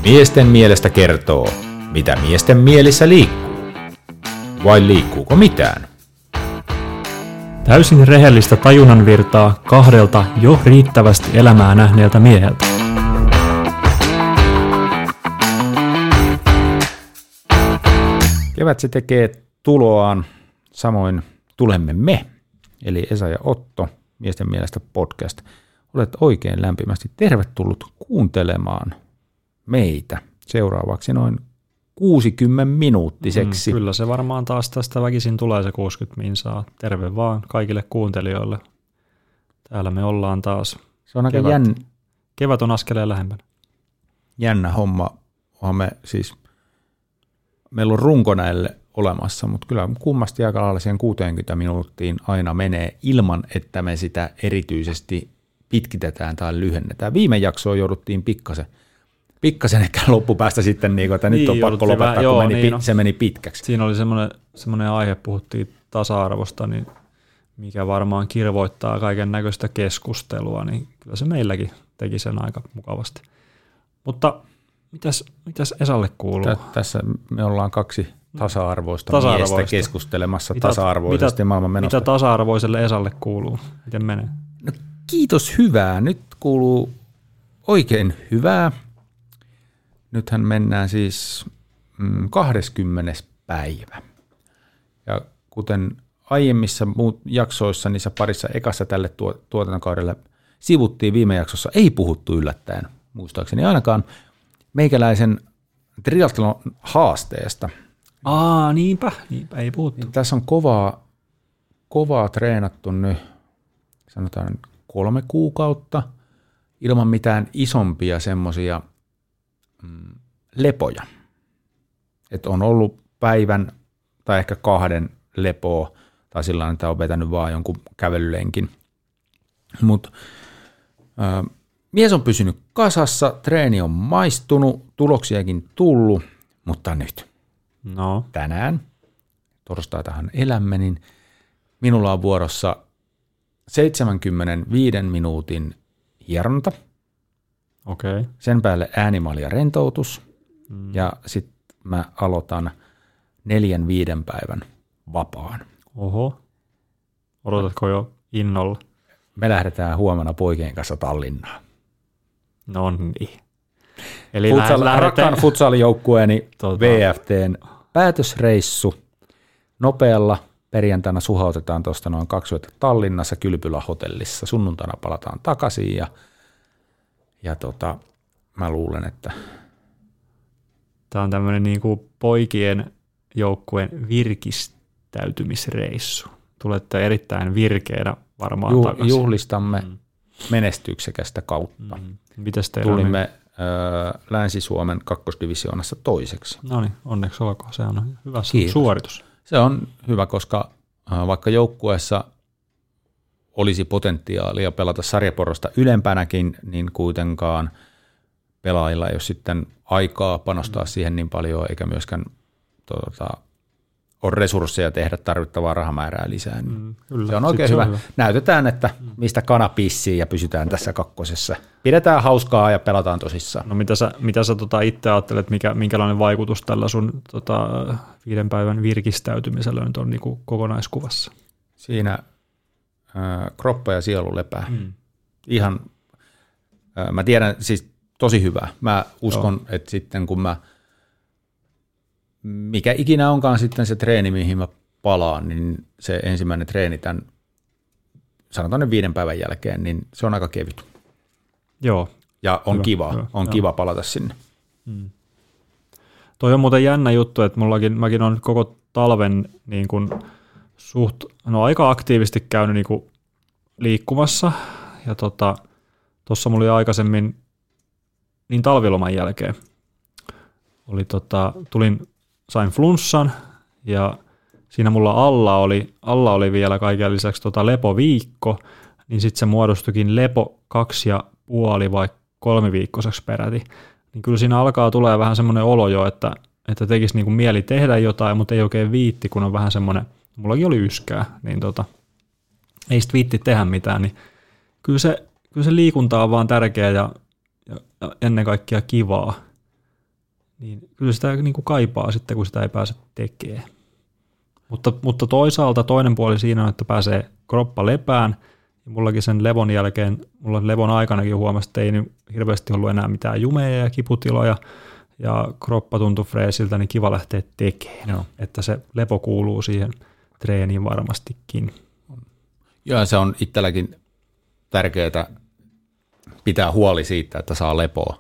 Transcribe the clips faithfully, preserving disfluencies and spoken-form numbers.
Miesten mielestä kertoo, mitä miesten mielissä liikkuu. Vai liikkuuko mitään? Täysin rehellistä tajunnanvirtaa kahdelta jo riittävästi elämää nähneeltä mieheltä. Kevät se tekee tuloaan, samoin tulemme me, eli Esa ja Otto, Miesten mielestä podcast. Olet oikein lämpimästi tervetullut kuuntelemaan meitä seuraavaksi noin kuusikymmentä minuuttiseksi. Mm, kyllä se varmaan taas tästä väkisin tulee se kuusikymmentä minsaa. Terve vaan kaikille kuuntelijoille. Täällä me ollaan taas. Se on aika kevät, jänn... kevät on askeleen lähempänä. Jännä homma. Onhan me siis, meillä on runko näille olemassa, mutta kyllä kummasti aika lailla siihen kuusikymmentä minuuttiin aina menee ilman, että me sitä erityisesti pitkitetään tai lyhennetään. Viime jaksoon jouduttiin pikkasen. Pikkasen ehkä loppupäästä sitten, niin, että niin, nyt on pakko lopettaa, kun joo, meni, niin, se meni pitkäksi. Siinä oli semmoinen, semmoinen aihe, puhuttiin tasa-arvosta, niin mikä varmaan kirvoittaa kaiken näköistä keskustelua, niin kyllä se meilläkin teki sen aika mukavasti. Mutta mitäs, mitäs Esalle kuuluu? Tä, tässä me ollaan kaksi tasa-arvoista, tasa-arvoista. miestä keskustelemassa mitä, tasa-arvoisesti mitä, maailman menosta. Mitä tasa-arvoiselle Esalle kuuluu? Miten menee? No, kiitos, hyvää. Nyt kuuluu oikein hyvää. Nythän mennään siis mm, kahdeskymmenes päivä. Ja kuten aiemmissa muut jaksoissa, niissä parissa ekassa tälle tuo, tuotantokaudelle sivuttiin viime jaksossa, ei puhuttu yllättäen, muistaakseni ainakaan, meikäläisen triathlon haasteesta. Aa, niinpä, niinpä ei puhuttu. Niin tässä on kovaa, kovaa treenattu nyt, sanotaan kolme kuukautta, ilman mitään isompia semmoisia lepoja. Että on ollut päivän tai ehkä kahden lepoa, tai sillä että on vetänyt vaan jonkun kävelylenkin. Mutta mies on pysynyt kasassa, treeni on maistunut, tuloksiakin tullut, mutta nyt, no. tänään, torstaitahan elämme, niin minulla on vuorossa seitsemänkymmentäviisi minuutin hieronta. Okay. Sen päälle äänimaali ja rentoutus, mm. ja sitten mä aloitan neljän viiden päivän vapaan. Oho, odotatko jo innolla? Me lähdetään huomenna poikien kanssa Tallinnaan. No niin. Eli Futsal, lähdetään... rakkaan futsalijoukkueeni tota... V F T:n päätösreissu. Nopealla perjantaina suhautetaan tuosta noin kaksi yötä Tallinnassa Kylpylä-hotellissa. Sunnuntaina palataan takaisin ja Ja tota, mä luulen, että... Tämä on tämmöinen niin kuin poikien joukkueen virkistäytymisreissu. Tulette erittäin virkeänä varmaan Ju- takaisin. Juhlistamme mm. menestyksekästä kautta. Mm. Mites Tulimme ö, Länsi-Suomen kakkosdivisioonassa toiseksi. No niin, onneksi olkoon. Se on hyvä Kiitos. suoritus. Se on hyvä, koska ö, vaikka joukkueessa olisi potentiaalia pelata sarjaporrosta ylempänäkin, niin kuitenkaan pelaajilla ei ole sitten aikaa panostaa mm. siihen niin paljon, eikä myöskään tuota, ole resursseja tehdä tarvittavaa rahamäärää lisää. Mm, kyllä. Se on oikein se hyvä. On hyvä. Näytetään, että mistä kana pissii ja pysytään tässä kakkosessa. Pidetään hauskaa ja pelataan tosissaan. No mitä sä, mitä sä tota itse ajattelet, mikä, minkälainen vaikutus tällä sun tota, viiden päivän virkistäytymisellä nyt on niin kuin kokonaiskuvassa? Siinä kroppa ja sielu lepää. Mm. Ihan, mä tiedän, siis tosi hyvä. Mä uskon, Joo. että sitten kun mä, mikä ikinä onkaan sitten se treeni, mihin mä palaan, niin se ensimmäinen treeni tämän, sanotaan ne viiden päivän jälkeen, niin se on aika kevyt. Joo. Ja on hyvä, kiva, hyvä. on Joo. kiva palata sinne. Mm. Toi on muuten jännä juttu, että mullakin, mäkin on koko talven niin kuin suht, no aika aktiivisesti käynyt niin kuin liikkumassa, ja tuossa tota, mulla oli aikaisemmin, niin talviloman jälkeen, oli tota, tulin, sain flunssan, ja siinä mulla alla oli, alla oli vielä kaiken lisäksi tota lepoviikko, niin sitten se muodostuikin lepo kaksi ja puoli vai kolmiviikkoiseksi peräti, niin kyllä siinä alkaa tulee vähän semmoinen olo jo, että, että tekisi niinku mieli tehdä jotain, mutta ei oikein viitti, kun on vähän semmoinen, mullakin oli yskää, niin tota, ei sitten viitti tehdä mitään, niin kyllä se, kyllä se liikunta on vaan tärkeä ja, ja ennen kaikkea kivaa. niin kyllä sitä niin kuin kaipaa sitten, kun sitä ei pääse tekemään. Mutta, mutta toisaalta toinen puoli siinä on, että pääsee kroppa lepään. Ja mullakin sen levon jälkeen, mulla levon aikanakin huomasi, että ei niin hirveästi ollut enää mitään jumeja ja kiputiloja. Ja kroppa tuntui freesiltä, niin kiva lähteä tekemään. Joo. Että se lepo kuuluu siihen treeniin varmastikin. Joo, se on itselläkin tärkeää pitää huoli siitä, että saa lepoa.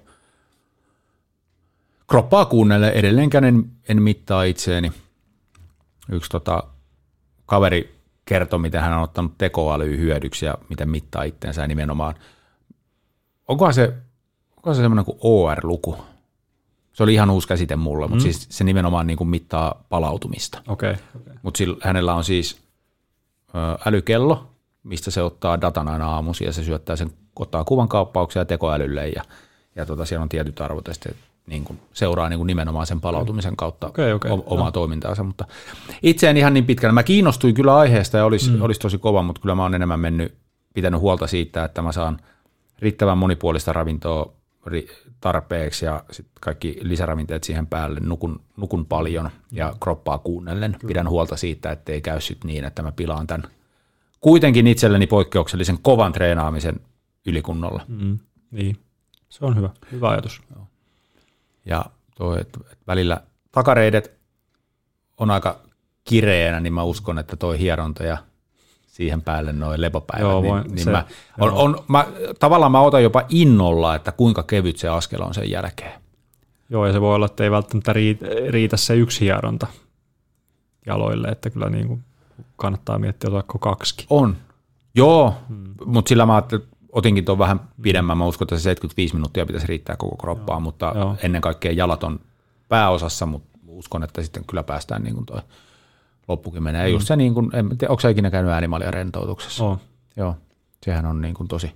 Kroppaa kuunnelle edelleenkään en, en mittaa itseeni. Yksi tota, kaveri kertoi, miten hän on ottanut tekoälyä hyödyksi ja miten mittaa itseensä ja nimenomaan. Onkohan se, onkohan se semmoinen kuin O R-luku? Se oli ihan uusi käsite mulle, mm. mutta siis se nimenomaan niin kuin mittaa palautumista. Okay, okay. Mutta hänellä on siis ö, älykello, mistä se ottaa datan aina aamuisin ja se syöttää sen, ottaa kuvan kaappauksia tekoälylle ja, ja tota, siellä on tietyt arvot ja sitten niin kuin seuraa niin kuin nimenomaan sen palautumisen kautta okay, okay. omaa no. toimintaansa. Mutta itse en ihan niin pitkällä. Mä kiinnostuin kyllä aiheesta ja olisi, mm. olisi tosi kova, mutta kyllä mä oon enemmän mennyt, pitänyt huolta siitä, että mä saan riittävän monipuolista ravintoa tarpeeksi ja sit kaikki lisäravinteet siihen päälle, nukun, nukun paljon ja kroppaa kuunnellen. Kyllä. Pidän huolta siitä, ettei käy sit niin, että mä pilaan tämän kuitenkin itselleni poikkeuksellisen kovan treenaamisen ylikunnolla. Mm, niin, se on hyvä, hyvä ajatus. Joo. Ja toi, että välillä takareidet on aika kireänä, niin mä uskon, että toi hieronta ja siihen päälle noin lepopäivät, joo, niin, niin se, mä, on, on, mä, tavallaan mä otan jopa innolla, että kuinka kevyt se askel on sen jälkeen. Joo, ja se voi olla, että ei välttämättä riitä, riitä se yksi hieronta jaloille, että kyllä niin kuin kannattaa miettiä, otatko kaksikin. On, joo, hmm. mutta sillä mä otinkin tuon vähän pidemmän, mä uskon, että se seitsemänkymmentäviisi minuuttia pitäisi riittää koko kroppaan, joo, mutta joo. ennen kaikkea jalat on pääosassa, mutta uskon, että sitten kyllä päästään niin kuin toi loppukin menee. Mm. Just se, niin kuin, en tiedä, onko sä ikinä käynyt äänimalja rentoutuksessa? Oh. Joo, sehän on niin kuin tosi,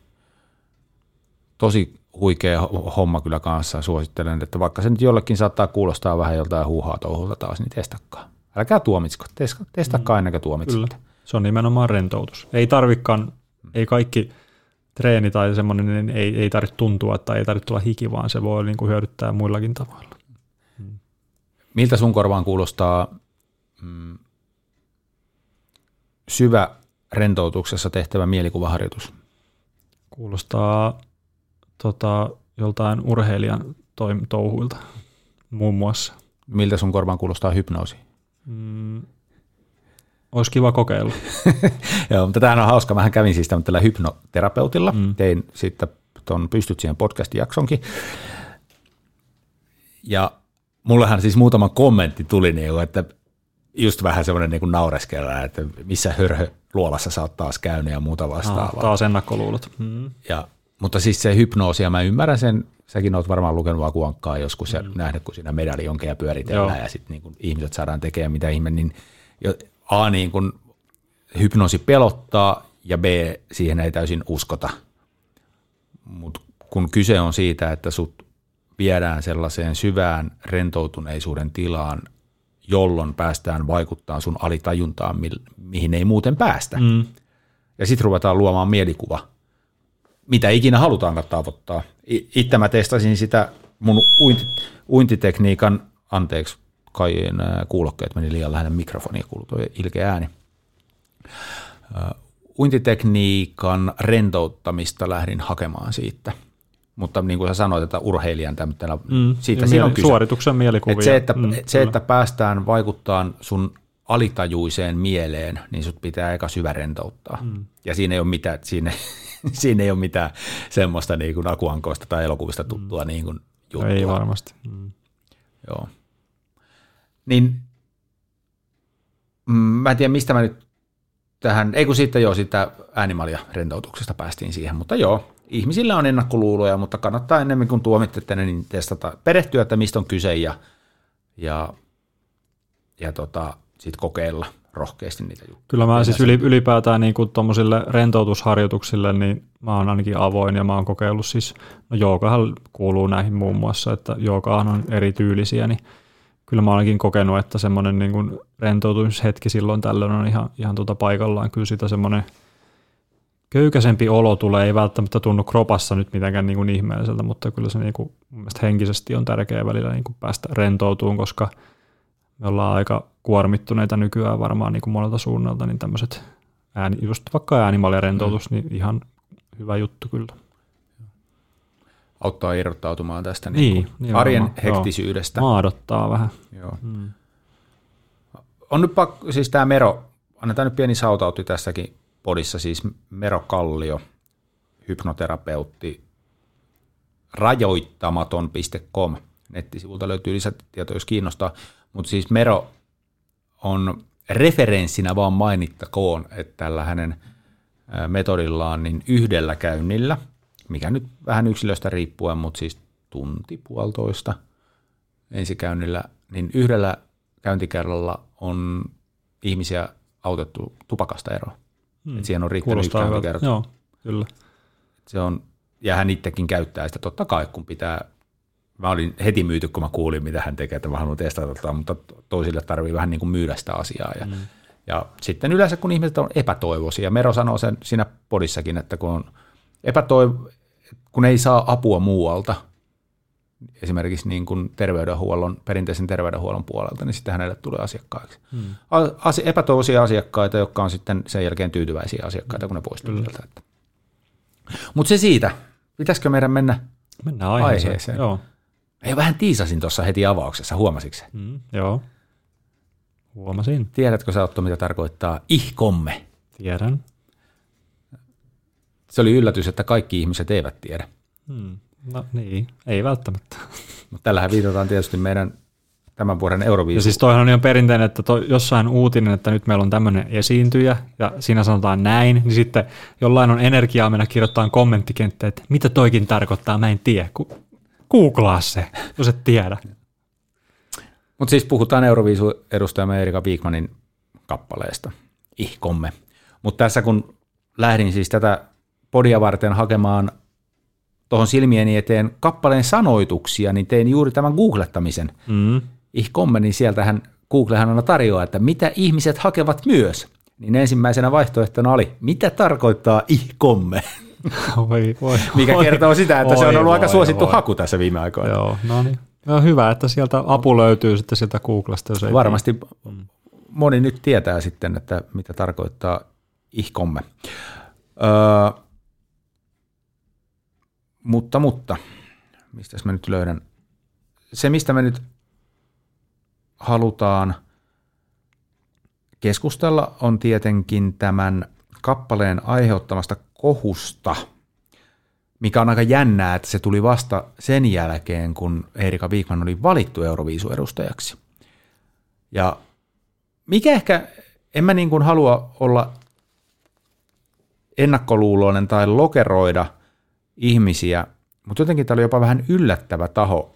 tosi huikea homma kyllä kanssa. Suosittelen, että vaikka se nyt jollekin saattaa kuulostaa vähän joltain huuhaa touhulta taas, niin testakaa. Älkää tuomitsko, testakaa mm. ennen kuin tuomitsette. Kyllä, se on nimenomaan rentoutus. Ei tarvikaan, ei kaikki treeni tai semmoinen, niin ei, ei tarvitse tuntua tai ei tarvitse tulla hiki, vaan se voi niin kuin hyödyttää muillakin tavoilla. Mm. Miltä sun korvaan kuulostaa mm, syvä rentoutuksessa tehtävä mielikuvaharjoitus? Kuulostaa tota, joltain urheilijan toim- touhuilta muun muassa. Miltä sun korvaan kuulostaa hypnoosi? Mm, olisi kiva kokeilla. Joo, mutta tämähän on hauska. Mähän kävin siis tällä hypnoterapeutilla. Mm. Tein sitten tuon Pystyt siihen podcast-jaksonkin. Ja mullehan siis muutama kommentti tuli, niin, että just vähän semmoinen niin kuin naureskella, että missä hörhöluolassa sä oot taas käynyt ja muuta vastaavaa. Ah, taas ennakkoluulot. Mm. Ja, mutta siis se hypnoosi, ja mä ymmärrän sen, säkin oot varmaan lukenut Akuankkaa joskus ja mm. nähnyt, kun siinä medaljonkeja pyöritellään Joo. ja sitten niin ihmiset saadaan tekemään mitä ihme, niin A, niin kuin hypnoosi pelottaa ja B, siihen ei täysin uskota. Mutta kun kyse on siitä, että sut viedään sellaiseen syvään rentoutuneisuuden tilaan, jolloin päästään vaikuttaa sun alitajuntaan, mihin ei muuten päästä. Mm. Ja sitten ruvetaan luomaan mielikuva, mitä ikinä halutaankaan tavoittaa. Itse mä testasin sitä mun uinti, uintitekniikan, anteeksi, kai nämä kuulokkeet meni liian lähelle mikrofonia, kuului tuo ilkeä ääni. Uintitekniikan rentouttamista lähdin hakemaan siitä. Mutta niin kuin sä sanoit, että urheilijan tämmöinen, mm, siitä siinä on kyse. Suorituksen mielikuvia. Et se, että, mm, se, että päästään vaikuttaa sun alitajuiseen mieleen, niin sut pitää eka syvä rentouttaa. Mm. Ja siinä ei ole mitään, siinä, siinä ei ole mitään semmoista niin kuin Akuankoista tai elokuvista tuttua mm. niin kuin juttua. Ei varmasti. Mm. Joo. Niin mm, mä en tiedä, mistä mä nyt tähän, ei kun sitten joo, sitä äänimalja rentoutuksesta päästiin siihen, mutta joo. Ihmisillä on ennakkoluuloja, mutta kannattaa enemmän kuin tuomitte ne, niin testata, perehtyä, että mistä on kyse ja, ja, ja tota, sitten kokeilla rohkeasti niitä juttuja. Kyllä mä siis ylipäätään niin kuin tuommoisille rentoutusharjoituksille, niin mä oon ainakin avoin ja mä oon kokeillut siis, no joogahan kuuluu näihin muun muassa, että joogahan on eri tyylisiä, niin kyllä mä oon ainakin kokenut, että semmoinen niin kuin rentoutumishetki silloin tällöin on ihan, ihan tuota paikallaan, kyllä sitä semmoinen köykäisempi olo tulee, ei välttämättä tunnu kropassa nyt mitenkään niin kuin ihmeelliseltä, mutta kyllä se niin kuin, mun mielestä henkisesti on tärkeää välillä niin kuin päästä rentoutumaan, koska me ollaan aika kuormittuneita nykyään varmaan niin kuin monelta suunnalta, niin tämmöiset ääni, just vaikka äänimalja rentoutus, mm. niin ihan hyvä juttu kyllä. Auttaa irrottautumaan tästä niin, niin arjen varmaan, hektisyydestä. Joo, maadottaa vähän. Joo. Mm. On nyt pakko, siis tämä Mero, annetaan nyt pieni shoutoutti tässäkin podissa, siis Mero Kallio, hypnoterapeutti, rajoittamaton piste com, nettisivulta löytyy lisätietoja, jos kiinnostaa, mutta siis Mero on referenssinä vaan mainittakoon, että tällä hänen metodillaan niin yhdellä käynnillä, mikä nyt vähän yksilöstä riippuen, mutta siis tunti, puolitoista ensikäynnillä, niin yhdellä käyntikerralla on ihmisiä autettu tupakasta eroon. Hmm. Että siihen on riittänyt yksi käyntikerta. Joo, kyllä. Se on, ja hän itsekin käyttää sitä totta kai, kun pitää. Mä olin heti myyty, kun mä kuulin, mitä hän tekee, että mä haluan testata, mutta toisille tarvii vähän niin kuin myydä sitä asiaa. Ja, hmm. ja sitten yleensä, kun ihmiset on epätoivoisia, Mero sanoo sen siinä podissakin, että kun, on epätoivo, kun ei saa apua muualta, esimerkiksi niin kuin terveydenhuollon, perinteisen terveydenhuollon puolelta, niin sitten hänelle tulee asiakkaiksi. Hmm. Asi- epätoivoisia asiakkaita, jotka on sitten sen jälkeen tyytyväisiä asiakkaita, kun ne poistuu sieltä. Mutta se siitä. Pitäisikö meidän mennä Mennään aiheeseen? aiheeseen? Joo. Mä vähän tiisasin tuossa heti avauksessa, huomasitko? Hmm, joo, huomasin. Tiedätkö sä, Otto, mitä tarkoittaa ihkomme? Tiedän. Se oli yllätys, että kaikki ihmiset eivät tiedä. Hmm. No niin, ei välttämättä. Mutta tällähän viitataan tietysti meidän tämän vuoden Euroviisu. Ja siis toihan on ihan perinteinen, että to, jossain uutinen, että nyt meillä on tämmöinen esiintyjä ja siinä sanotaan näin, niin sitten jollain on energiaa mennä kirjoittamaan kommenttikenttään, että mitä toikin tarkoittaa, mä en tiedä. Googlaa se, jos et tiedä. Mutta siis puhutaan Euroviisu-edustajamme Erika Wigmanin kappaleesta, ihkomme. Mutta tässä kun lähdin siis tätä podia varten hakemaan tuohon silmieni eteen kappaleen sanoituksia, niin tein juuri tämän googlettamisen. Mm. Ihkomme, niin sieltähän Googlehan aina tarjoaa, että mitä ihmiset hakevat myös. Niin ensimmäisenä vaihtoehtona oli, mitä tarkoittaa ihkomme? Oi, oi, mikä oi, kertoo sitä, että oi, se on ollut oi, aika suosittu oi. haku tässä viime aikoina. Joo, no niin. No hyvä, että sieltä apu löytyy sitten sieltä Googlesta. Jos ei varmasti mm. moni nyt tietää sitten, että mitä tarkoittaa ihkomme. Öö, Mutta, mutta, mistäs mä nyt löydän? Se, mistä me nyt halutaan keskustella, on tietenkin tämän kappaleen aiheuttamasta kohusta, mikä on aika jännää, että se tuli vasta sen jälkeen, kun Erika Wigman oli valittu Euroviisu-edustajaksi. Ja mikä ehkä, en mä niin kuin halua olla ennakkoluuloinen tai lokeroida ihmisiä, mutta jotenkin tämä oli jopa vähän yllättävä taho,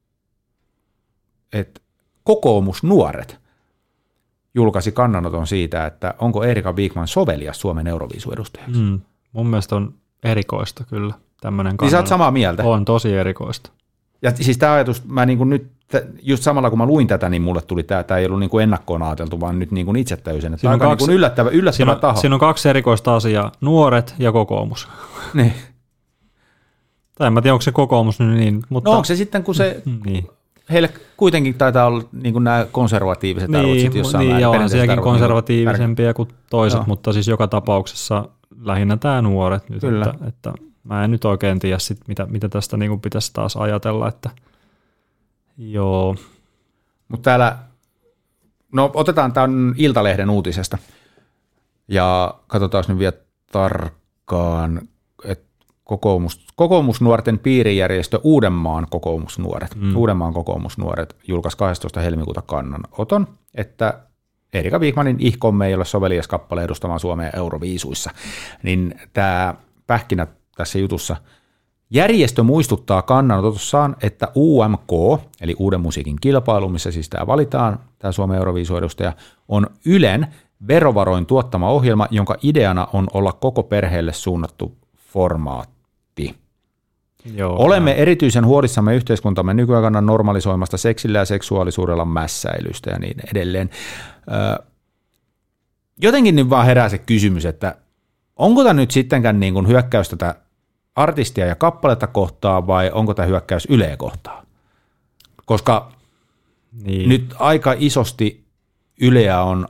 että kokoomusnuoret julkaisi kannanoton siitä, että onko Erika Wigman sovelias Suomen Euroviisu-edustajaksi. Mm, mun mielestä on erikoista kyllä tämmöinen kannanoton. Niin sä oot samaa mieltä? On tosi erikoista. Ja siis tämä ajatus, mä niin kuin nyt, just samalla kun mä luin tätä, niin mulle tuli tämä, tämä ei ollut niin kuin ennakkoon ajateltu, vaan nyt niin kuin itse täysin. Että aika kaksi, niin kuin yllättävä, yllättävä siinä on, taho. Siinä on kaksi erikoista asiaa, nuoret ja kokoomus. Niin. Tai en mä tiedä, onko se kokoomus nyt niin. Mutta no onko se sitten, kun se, niin. Heille kuitenkin taitaa olla niin kuin nämä konservatiiviset niin, arvot sitten jossain niin, määrin. Niin, sielläkin konservatiivisempia niin kuin toiset, joo. Mutta siis joka tapauksessa lähinnä tämä nuoret nyt, että, että mä en nyt oikein tiedä sit, mitä, mitä tästä niin kuin pitäisi taas ajatella, että joo. Mutta täällä, no otetaan tämän Iltalehden uutisesta ja katsotaan nyt vielä tarkkaan, että kokoomus, kokoomusnuorten piirijärjestö Uudenmaan kokoomusnuoret, mm. Uudenmaan kokoomusnuoret julkaisi kahdestoista helmikuuta kannanoton, että Erika Wigmanin ihkomme ei ole sovelias kappale edustamaan Suomea Euroviisuissa. Niin tämä pähkinä tässä jutussa. Järjestö muistuttaa kannanotossaan, että U M K, eli Uuden musiikin kilpailu, missä siis tämä valitaan, tämä Suomen Euroviisu-edustaja, on Ylen verovaroin tuottama ohjelma, jonka ideana on olla koko perheelle suunnattu formaatti. Joo, Olemme ja. erityisen huolissamme yhteiskuntamme nykyaikanan normalisoimasta seksillä ja seksuaalisuudella mässäilystä ja niin edelleen. Öö, jotenkin nyt vaan herää se kysymys, että onko tämä nyt sittenkään niin kuin hyökkäys tätä artistia ja kappaletta kohtaan vai onko tämä hyökkäys Yleä kohtaan? Koska niin. nyt aika isosti Yleä on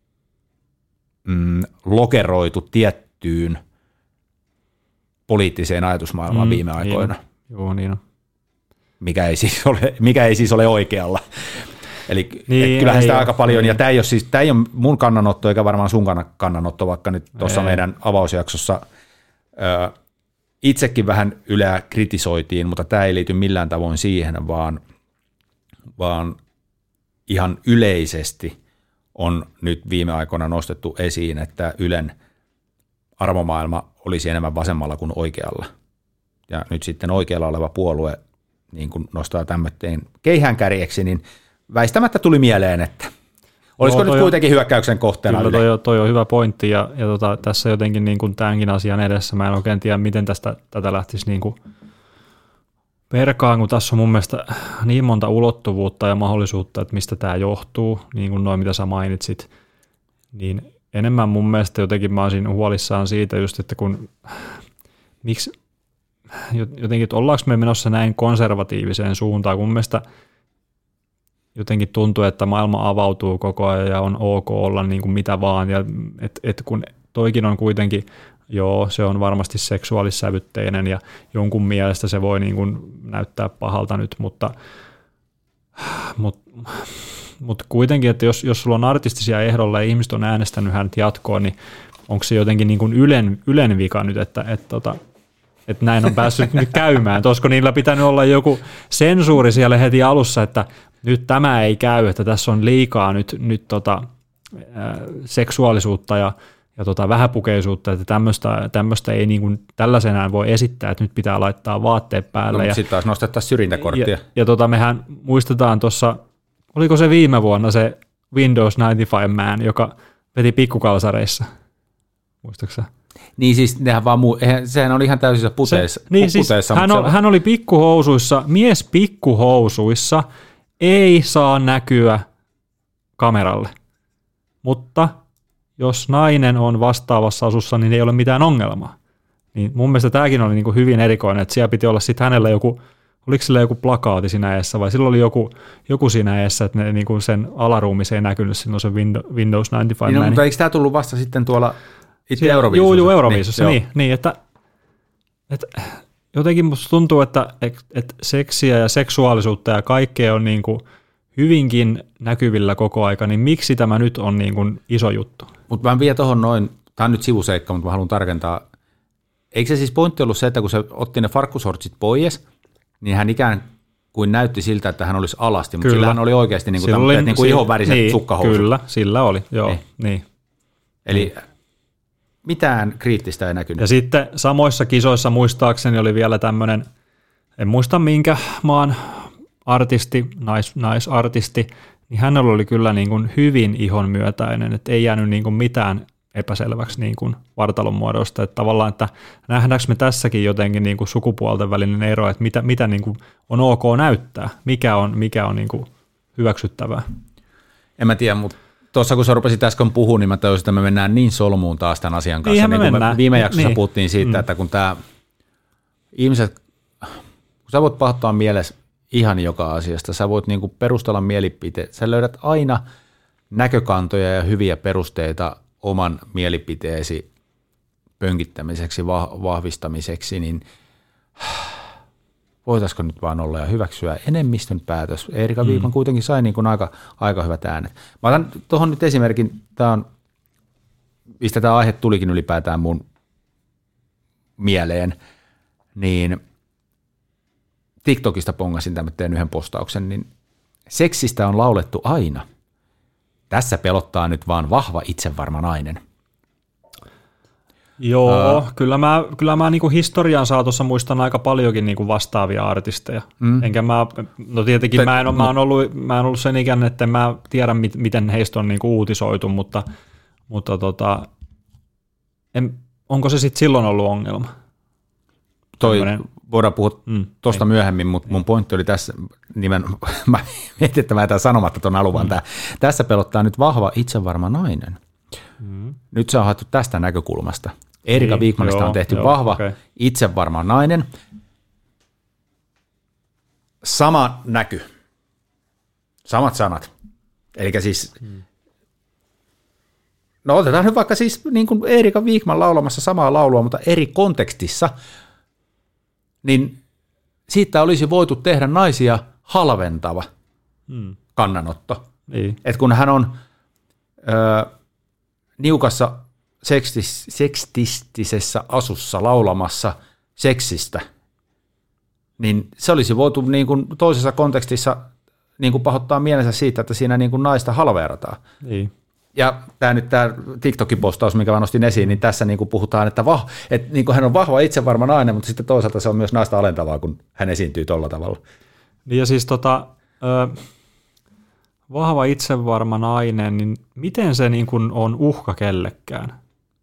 mm, lokeroitu tiettyyn poliittiseen ajatusmaailmaan mm, viime aikoina. Niin Joo, niin on. Mikä ei siis ole, mikä ei siis ole oikealla. Eli niin, kyllähän sitä ole, aika paljon, niin. ja tämä ei, ole siis, tämä ei ole mun kannanotto eikä varmaan sun kannanotto, vaikka nyt tuossa meidän avausjaksossa ö, itsekin vähän Yleä kritisoitiin, mutta tämä ei liity millään tavoin siihen, vaan, vaan ihan yleisesti on nyt viime aikoina nostettu esiin, että Ylen arvomaailma olisi enemmän vasemmalla kuin oikealla. Ja nyt sitten oikealla oleva puolue niin kun nostaa tämmöteen keihäänkärjeksi, niin väistämättä tuli mieleen, että olisiko no, nyt kuitenkin on, hyökkäyksen kohteena kyllä toi, toi on hyvä pointti, ja, ja tota, tässä jotenkin niin kuin tämänkin asian edessä mä en oikein tiedä, miten tästä, tätä lähtisi niin kuin perkaan, kun tässä on mun mielestä niin monta ulottuvuutta ja mahdollisuutta, että mistä tämä johtuu, niin kuin noin mitä sä mainitsit, niin enemmän mun mielestä jotenkin mä olisin huolissaan siitä just, että kun miksi jotenkin, että ollaanko me menossa näin konservatiiviseen suuntaan, kun mun mielestä jotenkin tuntuu, että maailma avautuu koko ajan ja on ok olla niin kuin mitä vaan, ja et, et kun toikin on kuitenkin, joo, se on varmasti seksuaalissävytteinen ja jonkun mielestä se voi niin kuin näyttää pahalta nyt, mutta, mutta, mutta kuitenkin, että jos, jos sulla on artistisia ehdolla ja ihmiset on äänestänyt hänet jatkoon, niin onko se jotenkin niin kuin ylen, ylen vika nyt, että, että, että, että näin on päässyt nyt käymään, olisiko niillä pitänyt olla joku sensuuri siellä heti alussa, että nyt tämä ei käy, että tässä on liikaa nyt, nyt tota, ää, seksuaalisuutta ja, ja tota vähäpukeisuutta, että tämmöistä, tämmöistä ei niin kuin tällaisenään voi esittää, että nyt pitää laittaa vaatteet päälle. No, sitten taas nostettaisiin syrjintäkorttia. Ja, ja tota, mehän muistetaan tuossa, oliko se viime vuonna se Windows yhdeksänkymmentäviisi Man, joka veti pikkukalsareissa, muistatko sä? Niin siis nehän vaan muu, eihän, sehän oli ihan täysissä puteissa. Se, niin siis hän, on, hän oli pikkuhousuissa, mies pikkuhousuissa, ei saa näkyä kameralle, mutta jos nainen on vastaavassa asussa, niin ei ole mitään ongelmaa. Niin mun mielestä tämäkin oli niin kuin hyvin erikoinen, että siellä piti olla sitten hänellä joku, oliko sillä joku plakaati siinä eessä vai sillä oli joku, joku siinä eessä, että ne, niin kuin sen alaruumissa ei näkynyt silloin se Windows yhdeksänkymmentäviisi. Niin, no, mutta niin, eikö tämä tullut vasta sitten tuolla itse Euroviisussa? Joo, joo, Euroviisussa, niin, niin, niin että, että jotenkin musta tuntuu, että, että seksiä ja seksuaalisuutta ja kaikkea on niin kuin hyvinkin näkyvillä koko aika, niin miksi tämä nyt on niin kuin iso juttu? Mutta mä vielä tuohon noin, tämä on nyt sivuseikka, mutta mä haluan tarkentaa. Eikö se siis pointti ollut se, että kun se otti ne farkkusortsit pois, niin hän ikään kuin näytti siltä, että hän olisi alasti, mutta sillä hän oli oikeasti niin kuin, oli, niin kuin ihonväriset niin, sukkahousut. Kyllä, sillä oli, joo. Niin. Niin. Eli mitään kriittistä ei näkynyt. Ja sitten samoissa kisoissa muistaakseni oli vielä tämmöinen, en muista minkä maan artisti, nais, naisartisti, niin hänellä oli kyllä niin kuin hyvin ihonmyötäinen, että ei jäänyt niin kuin mitään epäselväksi niin kuin vartalon muodosta, että tavallaan, että nähdäänkö me tässäkin jotenkin niin kuin sukupuolten välinen ero, että mitä, mitä niin kuin on ok näyttää, mikä on, mikä on niin kuin hyväksyttävää. En mä tiedä, mutta tuossa kun sä rupesit äsken puhumaan, niin mä tajusin, että me mennään niin solmuun taas tämän asian kanssa. Niin me me viime jaksossa niin. puhuttiin siitä, mm. että kun tämä ihmiset, kun sä voit pahoittaa mielessä ihan joka asiasta, sä voit niinku perustella mielipiteet, sä löydät aina näkökantoja ja hyviä perusteita oman mielipiteesi pönkittämiseksi, vahvistamiseksi, niin voitaisiko nyt vaan olla ja hyväksyä enemmistön päätös. Eerika Viikman mm. kuitenkin sai niin kuin aika, aika hyvät äänet. Mä otan tuohon nyt esimerkin, tämä on, mistä tämä aihe tulikin ylipäätään mun mieleen, niin TikTokista pongasin tämän, tein yhden postauksen, niin seksistä on laulettu aina. Tässä pelottaa nyt vaan vahva itsevarma nainen. Joo, uh, kyllä mä, kyllä mä niinku historian saatossa muistan aika paljonkin niinku vastaavia artisteja. Mm. Enkä mä, no tietenkin Te, mä, en, no, mä, oon ollut, mä oon ollut sen ikäinen, että mä tiedän, miten heistä on niinku uutisoitu, mutta, mutta tota, en, onko se sitten silloin ollut ongelma? Toi, Tällainen, voidaan puhua mm, tuosta myöhemmin, mutta mun pointti oli tässä, nimen, mä mietin, että mä jätän sanomatta tuon alun, vaan mm. tää, tässä pelottaa nyt vahva itsevarma nainen. Mm. Nyt se on haettu tästä näkökulmasta. Erika Niin, Wigmanista joo, on tehty joo, vahva, okay. itsevarma nainen. Sama näky. Samat sanat. Eli siis, hmm. no otetaan nyt vaikka siis niin kuin Erika Wigman laulamassa samaa laulua, mutta eri kontekstissa, niin siitä olisi voitu tehdä naisia halventava hmm. kannanotto. Niin. Et kun hän on ö, niukassa sekstis, seksistisessä asussa laulamassa seksistä, niin se olisi voitu niin kuin toisessa kontekstissa niin kuin pahoittaa mielensä siitä, että siinä niin kuin naista halveerataan. Niin. Ja tämä nyt tämä TikTok-postaus, mikä mä nostin esiin, niin tässä niin kuin puhutaan, että, vah, että niin kuin hän on vahva itsevarma nainen, mutta sitten toisaalta se on myös naista alentavaa, kun hän esiintyy tolla tavalla. Niin ja siis tota, ö, vahva itsevarma nainen, niin miten se niin kuin on uhka kellekään?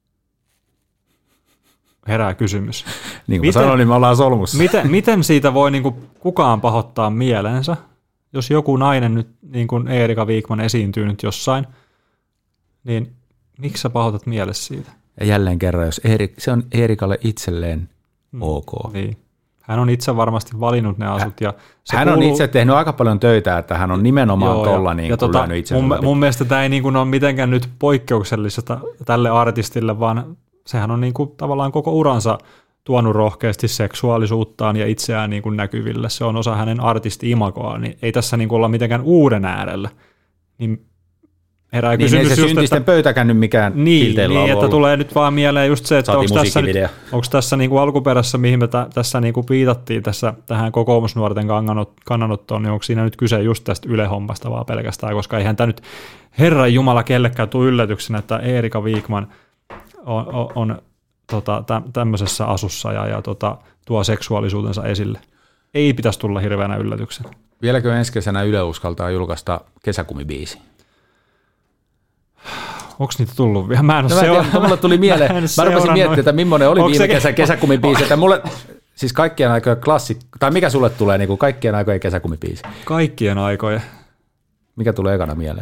Herää kysymys. Niin kuin miten, sanoin, niin me ollaan solmussa. Miten, miten siitä voi niin kuin kukaan pahoittaa mielensä, jos joku nainen nyt, niin kuin Erika Wigman esiintyy nyt jossain, niin miksi sä pahoitat mielessä siitä? Ja jälleen kerran, jos Erik, se on Erikalle itselleen hmm. ok. Niin. Hän on itse varmasti valinnut ne asut. Ja se hän kuuluu... on itse tehnyt aika paljon töitä, että hän on nimenomaan Joo, tuolla niin tota, lyönyt itsensä mun, läpi. mun mielestä tämä ei niin kuin ole mitenkään nyt poikkeuksellista tälle artistille, vaan sehän on niin kuin tavallaan koko uransa tuonut rohkeasti seksuaalisuuttaan ja itseään niin kuin näkyville. Se on osa hänen artisti-imagoaan, niin ei tässä niin kuin olla mitenkään uuden äärellä. Niin herää niin kysymys ei se just, syntisten että, pöytäkään nyt mikään niin, filteillä niin, on että ollut. tulee nyt vaan mieleen just se, että onko tässä, nyt, onko tässä niin kuin alkuperässä, mihin me t- tässä niin kuin viitattiin tässä, tähän kokoomusnuorten kannanottoon, niin onko siinä nyt kyse just tästä Yle-hommasta vaan pelkästään, koska eihän tämä nyt Herran Jumala kellekään tule yllätyksenä, että Erika Wigman on, on, on tota, tä, tämmöisessä asussa ja, ja tota, tuo seksuaalisuutensa esille. Ei pitäisi tulla hirveänä yllätyksenä. Vieläkö ensi kesänä Yle uskaltaa julkaista kesäkumibiisi? Onko niitä tullut vielä? Mä en ole no, seurannut. Mulle tuli mieleen, mä, mä rupesin miettimään, että millainen oli viime kesän kesäkumibiisi. Että mulle, siis kaikkien aikojen klassikko, tai mikä sulle tulee niin kuin kaikkien aikojen kesäkumibiisi? Kaikkien aikojen. Mikä tulee ekana mieleen?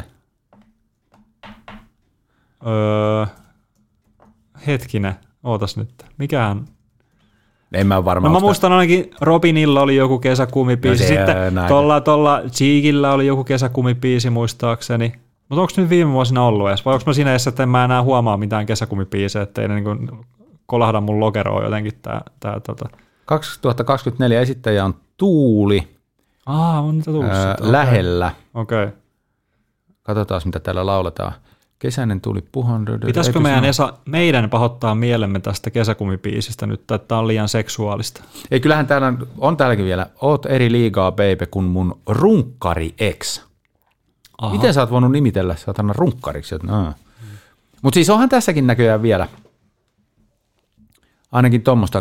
Öö, hetkinen, ootas nyt. Mikähän? En mä varmaan. No mä muistan ainakin Robinilla oli joku kesäkumibiisi. No sitten tuolla, tuolla Cheekillä oli joku kesäkumibiisi muistaakseni. Mutta onko nyt viime vuosina ollut edes? Vai onko mä siinä edes, että en mä enää huomaa mitään kesäkumibiisejä, ettei ne niin kolahda mun lokeroon jotenkin tää, tää tota. kaksituhattakaksikymmentäneljä esittäjä on Tuuli. Aa, on niitä tullut öö, sitten. Lähellä. Okei. Okay. Katsotaan, mitä täällä lauletaan. Kesäinen tuli puhon. Pitäisikö meidän Esa, meidän pahoittaa mielemme tästä kesäkumibiisistä nyt, että tämä on liian seksuaalista? Ei, kyllähän täällä on, on täälläkin vielä. Oot eri liigaa, baby, kuin mun runkkari ex. Aha. Miten sä oot voinut nimitellä saatana runkkariksi? No. Hmm. Mutta siis onhan tässäkin näköjään vielä ainakin tuommoista,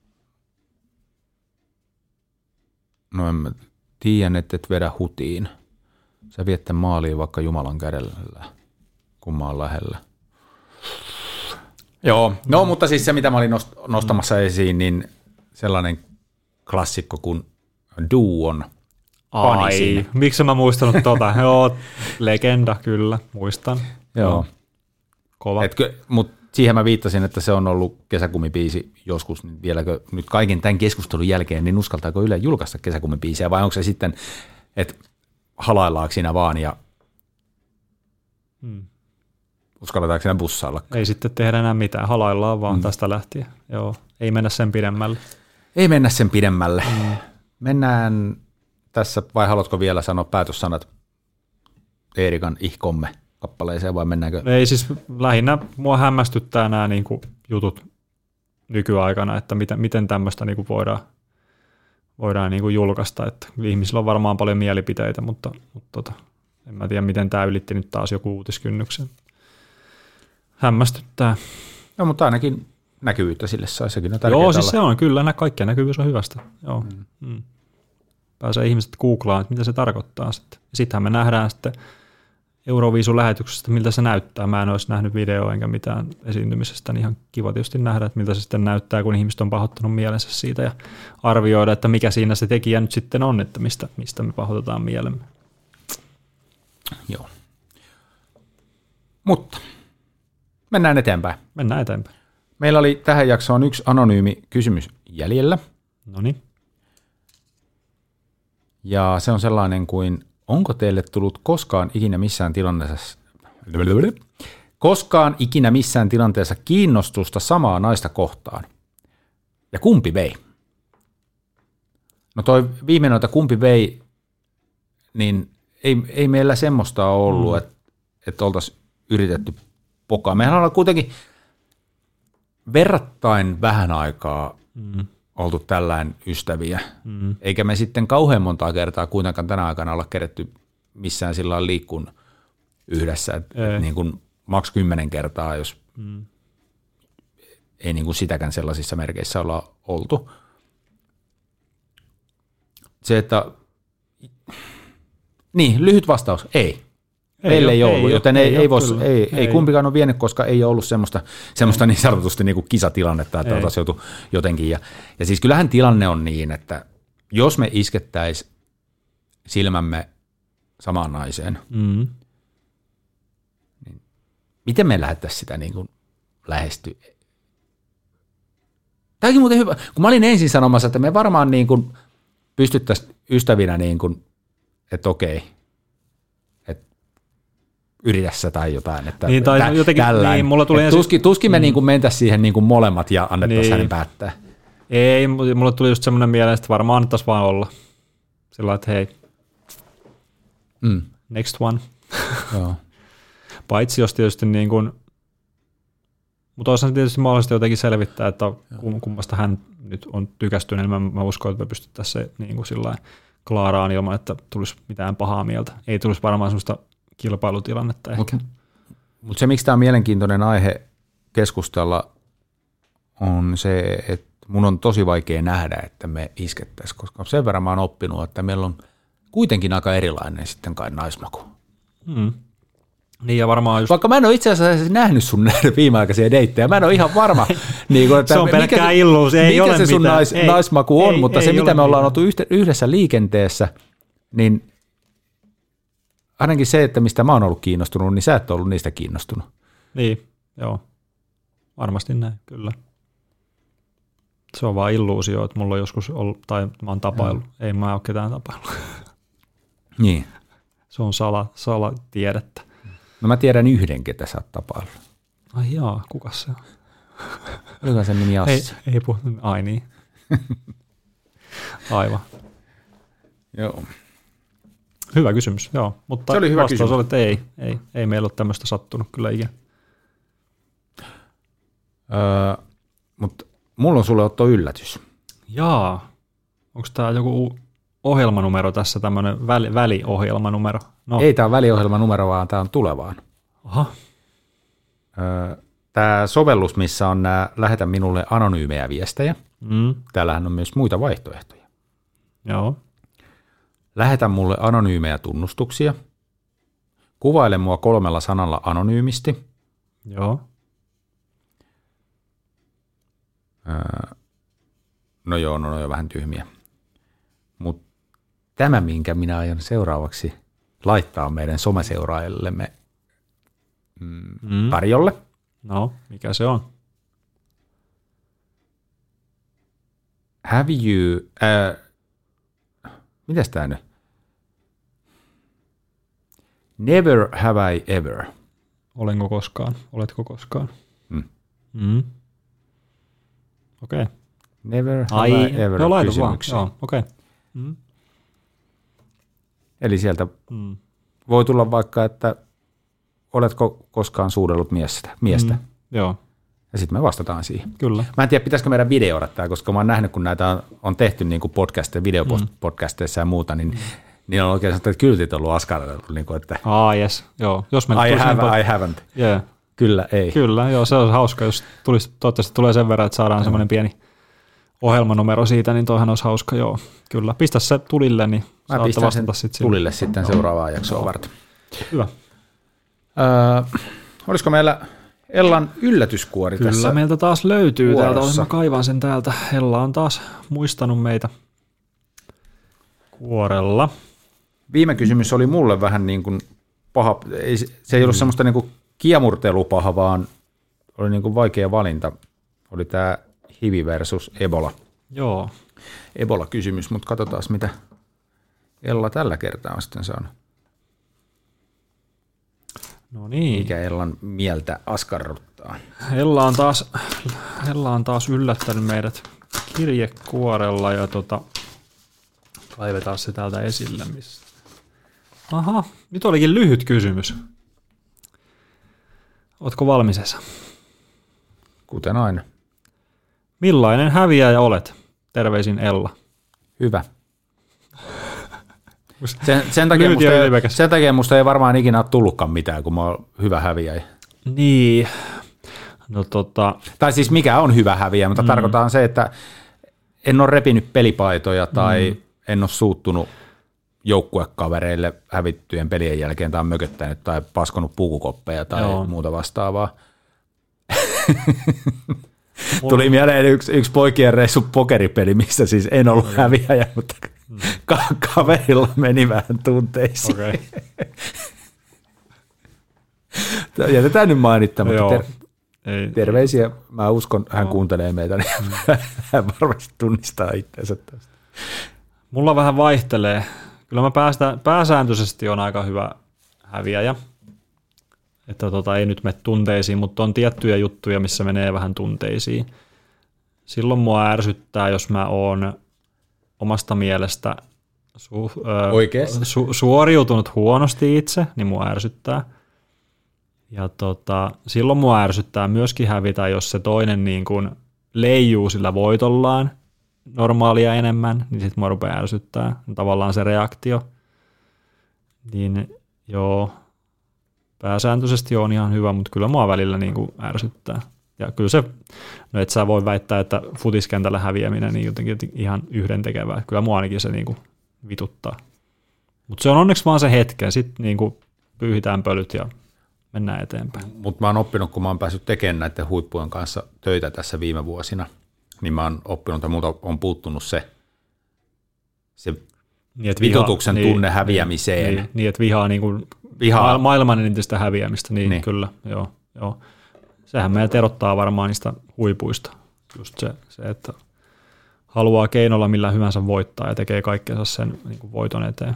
no en mä tiedän, että et vedä hutiin. Sä viet tämän maaliin vaikka Jumalan kädellä, kun mä oon lähellä. Joo, no mutta siis se mitä mä olin nostamassa esiin, niin sellainen klassikko kuin Duon Ai, miksi mä muistanut tota? Joo, legenda kyllä, muistan. Joo. Kova. Mutta siihen mä viittasin, että se on ollut kesäkumibiisi joskus, niin vieläkö nyt kaiken tämän keskustelun jälkeen, niin uskaltaako Yle julkaista kesäkumibiisiä, vai onko se sitten, että halaillaanko siinä vaan ja hmm. uskalletaanko siinä bussailla? Ei sitten tehdä enää mitään, halaillaan vaan hmm. tästä lähtien. Joo, ei mennä sen pidemmälle. Ei mennä sen pidemmälle. Hmm. Mennään tässä, vai haluatko vielä sanoa päätössanat Eerikan ihkomme kappaleeseen, vai mennäänkö? Ei siis lähinnä mua hämmästyttää nämä niin kuin jutut nykyaikana, että miten, miten tämmöistä niin kuin voidaan, voidaan niin kuin julkaista. Että ihmisillä on varmaan paljon mielipiteitä, mutta, mutta tota, en mä tiedä, miten tämä ylitti nyt taas joku uutiskynnyksen. Hämmästyttää. No, mutta ainakin näkyvyyttä sille sai, sekin on tärkeää. Joo, siis se on kyllä, kaikkea näkyvyys on hyvästä. Joo. Mm. Mm. Pääsee ihmiset googlaan, että mitä se tarkoittaa sitten. Sittenhän me nähdään sitten Euroviisun-lähetyksestä, miltä se näyttää. Mä en olisi nähnyt videoa enkä mitään esiintymisestä, niin ihan kiva tietysti nähdä, että miltä se sitten näyttää, kun ihmiset on pahoittanut mielensä siitä ja arvioida, että mikä siinä se tekijä nyt sitten on, että mistä, mistä me pahoitetaan mielemme. Joo. Mutta mennään eteenpäin. Mennään eteenpäin. Meillä oli tähän jaksoon yksi anonyymi kysymys jäljellä. Noniin. Ja se on sellainen kuin, onko teille tullut koskaan ikinä missään tilanteessa, koskaan ikinä missään tilanteessa kiinnostusta samaa naista kohtaan? Ja kumpi vei? No toi viimeinen, että kumpi vei, niin ei, ei meillä semmoista ole ollut, mm. että, että oltaisiin yritetty pokaa. Mehän ollaan kuitenkin verrattain vähän aikaa mm. oltu tällainen ystäviä, mm. eikä me sitten kauhean montaa kertaa kuitenkaan tänä aikana olla keretty missään sillä lailla liikkun yhdessä, että niin kuin maks kymmenen kertaa, jos mm. ei niin kuin sitäkään sellaisissa merkeissä olla oltu. Se, että niin, lyhyt vastaus, ei. Meillä ei, ei ollut, ei, joten ei, ei, ei, vois, ei, ei, ei kumpikaan ole vienyt, koska ei ole ollut semmoista, semmoista niin sanotusti niin kuin kisatilannetta, että oltaisiin joutu jotenkin. Ja, ja siis kyllähän tilanne on niin, että jos me iskettäisiin silmämme samaan naiseen, mm. niin miten me lähdettäisiin sitä niin kuin lähestyä? Tämäkin muuten hyvä, kun mä olin ensin sanomassa, että me varmaan niin kuin pystyttäisiin ystävinä, niin kuin, että okei, yritässä tai jotain, että niin, tai tä, jotenkin, niin, mulla tuli ensin, tuskin, tuskin me mm. niin kuin mentäisiin siihen niin kuin molemmat ja annettaisiin niin. hänen päättää. Ei, mulla tuli just semmoinen mieleen, että varmaan annettaisiin vaan olla. Sillä että hei, mm. next one. Joo. Paitsi jos tietysti niin kuin, mutta olisihan tietysti mahdollista jotenkin selvittää, että kummasta hän nyt on tykästynyt, niin mä, mä uskon, että me pystyttäisiin se niin kuin sillä klaaraan ilman, että tulisi mitään pahaa mieltä. Ei tulisi varmaan semmoista kilpailutilannetta ehkä. Mutta mut se, miksi tämä on mielenkiintoinen aihe keskustella, on se, että mun on tosi vaikea nähdä, että me iskettäisiin, koska sen verran mä oon oppinut, että meillä on kuitenkin aika erilainen sitten kai naismaku. Hmm. Niin ja varmaan just... Vaikka mä en ole itse asiassa nähnyt sun näiden viimeaikaisia deittejä, mä en ole ihan varma. Niin kuin, että se on pelkkää illuus, ei mikä ole se sun mitään. Nais, ei, naismaku on, ei, mutta ei, se ei mitä me ollaan mitään. oltu yhdessä liikenteessä, niin ainakin se, että mistä mä oon ollut kiinnostunut, niin sä et ollut niistä kiinnostunut. Niin, joo. Varmasti näin, kyllä. Se on vaan illuusio, että mulla on joskus ollut, tai mä oon tapaillut. No. Ei mä ole ketään tapaillut. Niin. Se on sala, salatiedettä. No mä tiedän yhden, ketä sä oot tapaillut. Ai jaa, kukas se on? Oliko sen nimi Assi? Ei, ei puhu, ai niin. Aivan. Joo. Hyvä kysymys, joo. Mutta se oli hyvä vastaus kysymys. oli, että ei, ei, ei meillä ole tämmöistä sattunut kyllä ikinä. Öö, mutta mulla on sulle Otto yllätys. Jaa. Onko tämä joku ohjelmanumero tässä, tämmöinen väli, väliohjelmanumero? No. Ei tämä ole väliohjelmanumero, vaan tämä on tulevaan. Aha. Öö, tämä sovellus, missä on nämä lähetä minulle anonyymejä viestejä. Mm. Täällähän on myös muita vaihtoehtoja. Joo. Lähetä mulle anonyymejä tunnustuksia. Kuvaile mua kolmella sanalla anonyymisti. Joo. Öö, no joo, no, no jo vähän tyhmiä. Mutta tämä, minkä minä aion seuraavaksi laittaa meidän someseuraajillemme mm, mm. tarjolle. No, mikä se on? Have you... Äh, mitäs tää nyt? Never have I ever. Olenko koskaan? Oletko koskaan? Mm. Mm. Okei. Okay. Never have Ai, I ever no, kysymyksiä. Joo, okei. Okay. Mm. Eli sieltä mm. voi tulla vaikka, että oletko koskaan suudellut miestä? miestä. Mm. Joo. Ja sitten me vastataan siihen. Kyllä. Mä en tiedä, pitäisikö meidän videoida tämä, koska mä oon nähnyt, kun näitä on, on tehty niin kuin podcasteja, videopodcasteissa ja muuta, niin, mm. niin on oikein sanottu, että kyltit on ollut askarreltu. Niin kuin, että ah, yes. Joo. Jos I have, pod... I haven't. Yeah. Kyllä, ei. Kyllä, joo, se on hauska, jos tulisi, toivottavasti tulee sen verran, että saadaan mm. semmoinen pieni ohjelmanumero siitä, niin toihan olisi hauska, joo. Kyllä, pistä se tulille, niin mä saatte vastata sitten. Tulille sitten seuraavaa jaksoa varten. Hyvä. Öö, olisiko meillä Ellan yllätyskuori Kyllä, tässä? Kyllä, meiltä taas löytyy vuorossa. Täältä. Mä kaivan sen täältä. Ella on taas muistanut meitä kuorella. Viime kysymys oli mulle vähän niin kuin paha. Ei, se ei ollut mm. semmoista niin kuin kiemurtelupaha, vaan oli niin kuin vaikea valinta. oli tämä H I V versus Ebola. Joo. Ebola-kysymys, mutta katsotaan mitä Ella tällä kertaa on sitten saanut. No niin. Mikä Ellan mieltä askarruttaa. Ella on taas, Ella on taas yllättänyt meidät kirjekuorella ja tota, kaivetaan se täältä esille. Missä. Aha, nyt olikin lyhyt kysymys. Ootko valmis, Esa? Kuten aina. Millainen häviäjä olet? Terveisin Ella. Hyvä. Sen, sen, takia musta ei, sen takia musta ei varmaan ikinä ole tullutkaan mitään, kun mä oon hyvä häviäjä. Niin. No, tota. Tai siis mikä on hyvä häviäjä, mutta mm. tarkoitaan se, että en ole repinyt pelipaitoja tai mm. en ole suuttunut joukkuekavereille hävittyjen pelien jälkeen tai mököttänyt tai paskonut pukukoppeja tai Joo. muuta vastaavaa. Tuli mieleen yksi, yksi poikien reissu pokeripeli, missä siis en ollut no, häviäjä, mutta mm. ka- kaverilla meni vähän tunteisiin. Okay. Jätetään nyt mainittamatta. Ter- ei, terveisiä. Mä uskon, hän no. kuuntelee meitä, niin mm. hän varmasti tunnistaa itseensä tästä. Mulla vähän vaihtelee. Kyllä mä päästä, pääsääntöisesti on aika hyvä häviäjä. Että tota, ei nyt mene tunteisiin, mutta on tiettyjä juttuja, missä menee vähän tunteisiin. Silloin mua ärsyttää, jos mä oon omasta mielestä su, ö, su, suoriutunut huonosti itse, niin mua ärsyttää. Ja tota, silloin mua ärsyttää myöskin hävitä, jos se toinen niin kun leijuu sillä voitollaan normaalia enemmän, niin sit mua rupeaa ärsyttää. Tavallaan se reaktio. Niin joo, pääsääntöisesti on ihan hyvä, mutta kyllä mua välillä niin kuin ärsyttää. Ja kyllä se, no et sä voi väittää, että futiskentällä häviäminen niin jotenkin ihan yhdentekevää. Kyllä mua ainakin se niin kuin vituttaa. Mutta se on onneksi vaan se hetken. Sitten niin kuin pyyhitään pölyt ja mennään eteenpäin. Mutta mä oon oppinut, kun mä oon päässyt tekemään näiden huippujen kanssa töitä tässä viime vuosina, niin mä oon oppinut, että multa on puuttunut se, se niin, vitutuksen viha, tunne niin, häviämiseen. Niin, niin, että vihaa niin kuin Vihaa. maailman enintistä häviämistä, niin, niin. kyllä, joo, joo. Sehän meidät erottaa varmaan niistä huipuista, just se, se että haluaa keinolla millä hyvänsä voittaa ja tekee kaikkensa sen niin kuin voiton eteen.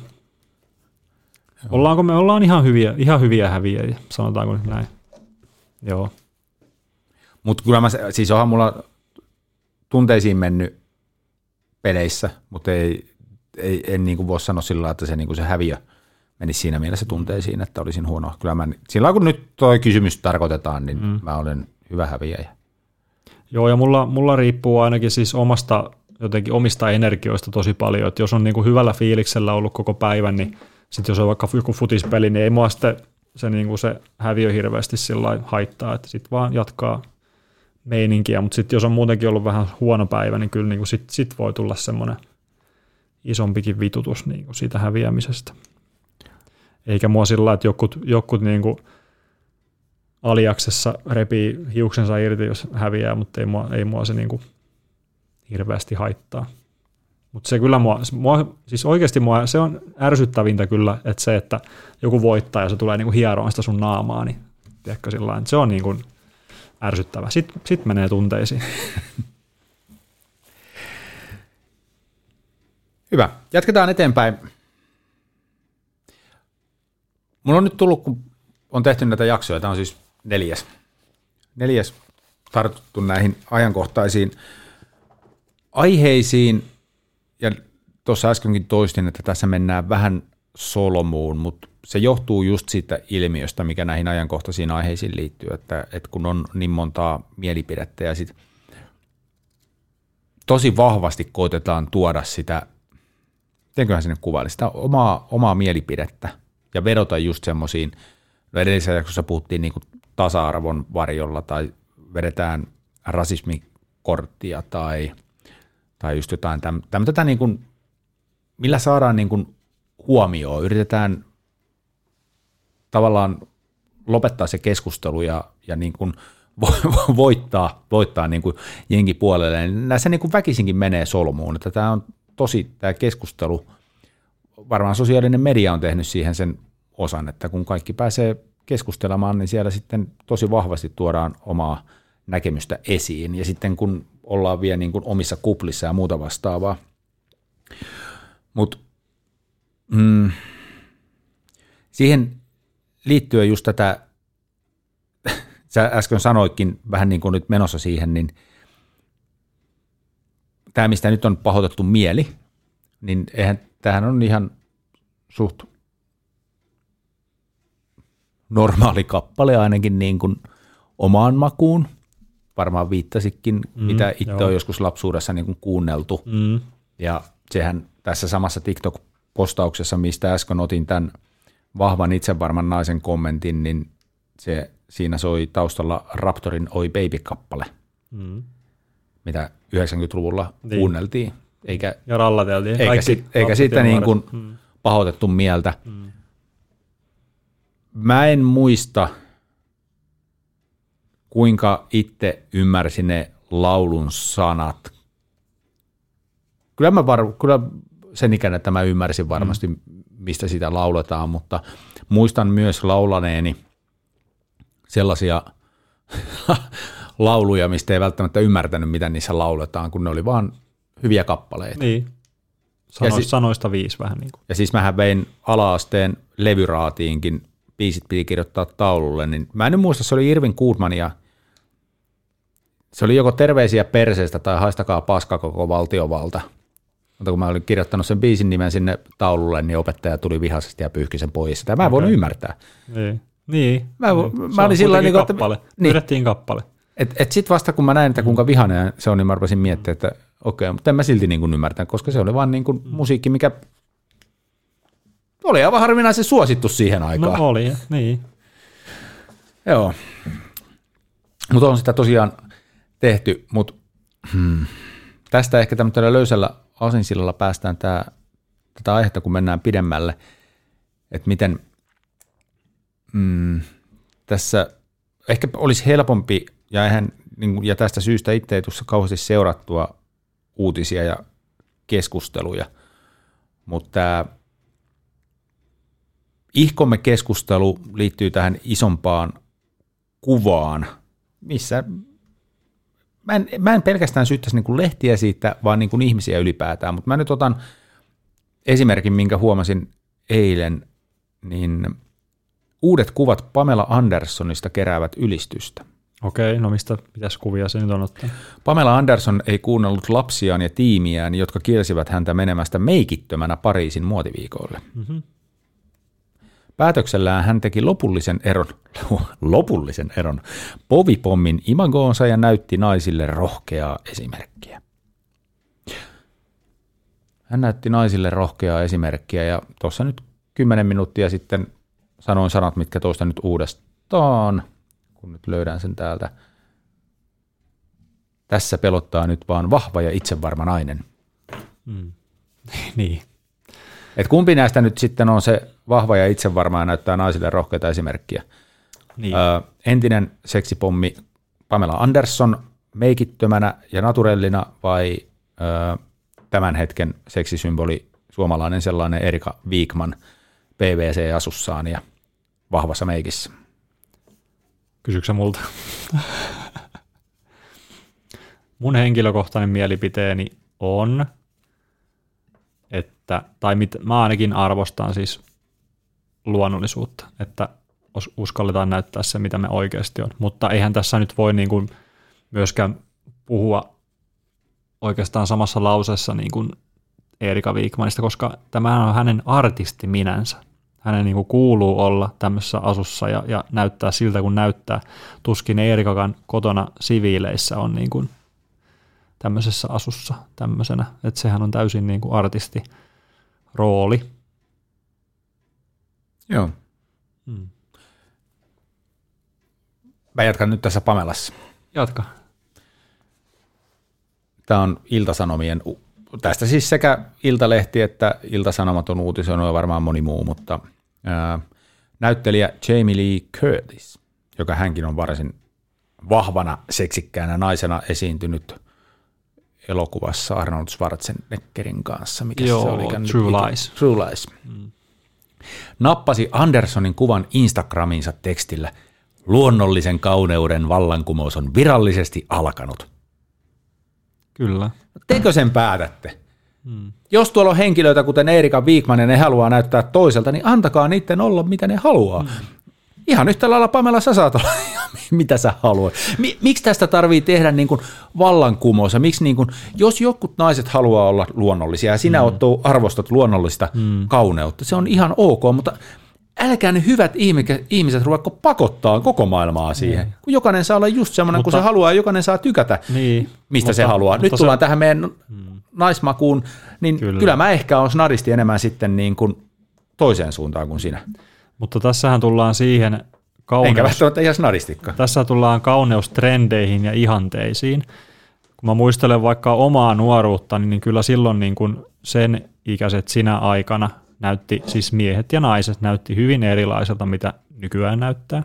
Joo. Ollaanko me ollaan ihan hyviä, ihan hyviä häviäjiä, sanotaanko nyt näin? Joo. Mutta kyllä mä, siis onhan mulla tunteisiin mennyt peleissä, mutta ei, ei, en niin kuin voi sanoa sillä lailla, että se, niin kuin se häviö menisi siinä mielessä tunteisiin, että olisin huono. Kyllä mä, sillä kun nyt tuo kysymys tarkoitetaan, niin mm. mä olen hyvä häviäjä. Joo, ja mulla, mulla riippuu ainakin siis omasta, jotenkin omista energioista tosi paljon, että jos on niin kuin hyvällä fiiliksellä ollut koko päivän, niin sitten jos on vaikka joku futispeli, niin ei mua sitten se, niin kuin se häviö hirveästi sillä haittaa, että sitten vaan jatkaa meininkiä, mutta sitten jos on muutenkin ollut vähän huono päivä, niin kyllä niin kuin sit, sit voi tulla semmoinen isompikin vitutus niin kuin siitä häviämisestä. Eikä mua sillä lailla, että jokut, jokut niin kuin aliaksessa repii hiuksensa irti, jos häviää, mutta ei mua, ei mua se niin kuin hirveästi haittaa. Mutta se kyllä mua, mua, siis oikeasti mua, se on ärsyttävintä kyllä, että se, että joku voittaa ja se tulee niin kuin hieroon sitä sun naamaa, niin tiedätkö sillä lailla, että se on niin kuin ärsyttävä. Sitten sit menee tunteisiin. Hyvä. Jatketaan eteenpäin. Mulla on nyt tullut, kun on tehty näitä jaksoja, tämä on siis neljäs. Neljäs tartuttu näihin ajankohtaisiin aiheisiin, ja tuossa äskenkin toistin, että tässä mennään vähän solmuun, mutta se johtuu just siitä ilmiöstä, mikä näihin ajankohtaisiin aiheisiin liittyy, että, että kun on niin montaa mielipidettä ja sitten tosi vahvasti koitetaan tuoda sitä, mitenköhän se nyt kuvaili, sitä omaa, omaa mielipidettä ja vedota just semmoisiin, no edellisessä jaksossa puhuttiin niin kuin tasa-arvon varjolla tai vedetään rasismikorttia tai, tai just jotain tämmöistä, niin kuin, millä saadaan niin kuin huomioon, yritetään tavallaan lopettaa se keskustelu ja, ja niin kuin voittaa, voittaa niin kuin jengi puolelle. Näissä niin kuin väkisinkin menee solmuun, että tämä on tosi, tämä keskustelu, varmaan sosiaalinen media on tehnyt siihen sen osan, että kun kaikki pääsee keskustelemaan, niin siellä sitten tosi vahvasti tuodaan omaa näkemystä esiin. Ja sitten kun ollaan vielä niin kuin omissa kuplissa ja muuta vastaavaa. Mutta mm, siihen liittyen just tätä, sä äsken sanoitkin vähän niin kuin nyt menossa siihen, niin tämä, mistä nyt on pahoitettu mieli, niin eihän, tämähän on ihan suht normaali kappale ainakin niin kuin omaan makuun. Varmaan viittasikin, mm, mitä itse on joskus lapsuudessa niin kuin kuunneltu. Mm. Ja sehän tässä samassa TikTok-postauksessa, mistä äsken otin tämän vahvan itsevarman naisen kommentin, niin se, siinä soi taustalla Raptorin Oi Baby-kappale, mm. mitä yhdeksänkymmentäluvulla niin kuunneltiin. Eikä, ja rallateltiin. Eikä, sit, eikä siitä niin kuin mm. pahoitettu mieltä. Mm. Mä en muista, kuinka itse ymmärsin ne laulun sanat. Kyllä, mä var, kyllä sen ikäinen, että mä ymmärsin varmasti, mm. mistä sitä lauletaan, mutta muistan myös laulaneeni sellaisia lauluja, mistä ei välttämättä ymmärtänyt, mitä niissä lauletaan, kun ne oli vaan hyviä kappaleita. Niin. Sanoista, si- sanoista viisi vähän niin kuin. Ja siis mähän vein ala-asteen levyraatiinkin, biisit piti kirjoittaa taululle, niin mä en nyt muista, se oli Irvin Goodmania. Se oli joko Terveisiä perseestä tai Haistakaa paska koko valtiovalta. Mutta kun mä olin kirjoittanut sen biisin nimen sinne taululle, niin opettaja tuli vihaisesti ja pyyhki sen pois. Tämä mä en voinut ymmärtää. Niin. Niin. Mä, mä olin sillä niin kappale. Että, niin. Pyydettiin kappale. Et, et sitten vasta kun mä näin, että kuinka vihainen se on, niin mä rupesin miettimään, että okei, mutta en mä silti niin kuin ymmärtää, koska se oli vaan niin kuin musiikki, mikä oli aivan harvinaisen suosittu siihen aikaan. No oli, niin. Joo. Mutta on sitä tosiaan tehty, mutta hmm, tästä ehkä tämmöisellä löysällä aasinsilalla päästään tää, tätä aihetta, kun mennään pidemmälle, että miten mm, tässä ehkä olisi helpompi, ja, eihän, niin, ja tästä syystä itse ei tuossa kauheasti seurattua uutisia ja keskusteluja, mutta tämä ihkomme keskustelu liittyy tähän isompaan kuvaan, missä mä en, mä en pelkästään syyttäisi niin kuin lehtiä siitä, vaan niin kuin ihmisiä ylipäätään, mutta mä nyt otan esimerkin, minkä huomasin eilen, niin uudet kuvat Pamela Andersonista keräävät ylistystä. Okei, no mistä pitäisi kuvia se nyt on ottaa? Pamela Anderson ei kuunnellut lapsiaan ja tiimiään, jotka kielsivät häntä menemästä meikittömänä Pariisin muotiviikoille. Mm-hmm. Päätöksellään hän teki lopullisen eron, lopullisen eron povipommin imagoonsa ja näytti naisille rohkeaa esimerkkiä. Hän näytti naisille rohkeaa esimerkkiä ja tuossa nyt kymmenen minuuttia sitten sanoin sanat, mitkä toista nyt uudestaan, kun nyt löydän sen täältä. Tässä pelottaa nyt vaan vahva ja itsevarma nainen. Mm. niin. Et kumpi näistä nyt sitten on se vahva ja itsevarma ja näyttää naisille rohkeita esimerkkiä? Niin. Ö, entinen seksipommi Pamela Anderson meikittömänä ja naturellina vai ö, tämän hetken seksisymboli suomalainen sellainen Erika Wikman P V C-asussaan ja vahvassa meikissä? Kysyksä multa? Mun henkilökohtainen mielipiteeni on, että, tai mit, mä ainakin arvostan siis luonnollisuutta, että uskalletaan näyttää se, mitä me oikeasti on. Mutta eihän tässä nyt voi niin kuin myöskään puhua oikeastaan samassa lauseessa niin kuin Erika Wikmanista, koska tämä on hänen artistiminänsä. Hänen niin kuin kuuluu olla tämmöisessä asussa ja, ja näyttää siltä, kun näyttää. Tuskin Erikakaan kotona siviileissä on niin kuin tämmöisessä asussa tämmöisenä. Että sehän on täysin niin kuin artistirooli. Joo. Hmm. Mä jatkan nyt tässä Pamelassa. Jatka. Tämä on Ilta-Sanomien, tästä siis sekä Iltalehti että Ilta-Sanomat on uutisoinut ja varmaan moni muu, mutta ää, näyttelijä Jamie Lee Curtis, joka hänkin on varsin vahvana seksikkäänä naisena esiintynyt elokuvassa Arnold Schwarzeneggerin kanssa. Mikä Joo, se oli? True Lies. True Lies. Mm. Nappasi Andersonin kuvan Instagramiinsa tekstillä luonnollisen kauneuden vallankumous on virallisesti alkanut. Kyllä. Teikö sen päätätte? Hmm. Jos tuolla on henkilöitä, kuten Erika Wigman, ja ne haluaa näyttää toiselta, niin antakaa niiden olla, mitä ne haluaa. Hmm. Ihan yhtä lailla, Pamela, sä saat olla, mitä sä haluat. Miksi tästä tarvii tehdä niin kuin vallankumous? Miksi niin kuin, jos jotkut naiset haluaa olla luonnollisia, ja sinä hmm. arvostat luonnollista hmm. kauneutta, se on ihan ok, mutta älkää ne hyvät ihmiset ruvetko pakottaa koko maailmaa siihen, niin. kun jokainen saa olla just semmoinen, kun se haluaa, ja jokainen saa tykätä, niin. mistä mutta, se haluaa. Nyt tullaan se... tähän meidän hmm. naismakuun, niin kyllä. kyllä mä ehkä olen snadisti enemmän sitten niin kuin toiseen suuntaan kuin sinä. Mutta tässähän tullaan siihen kauneus... Enkä välttämättä ihan snadistikkaan. Tässä tullaan kauneustrendeihin ja ihanteisiin. Kun mä muistelen vaikka omaa nuoruutta, niin kyllä silloin niin kuin sen ikäiset sinä aikana näytti, siis miehet ja naiset näytti hyvin erilaiselta, mitä nykyään näyttää.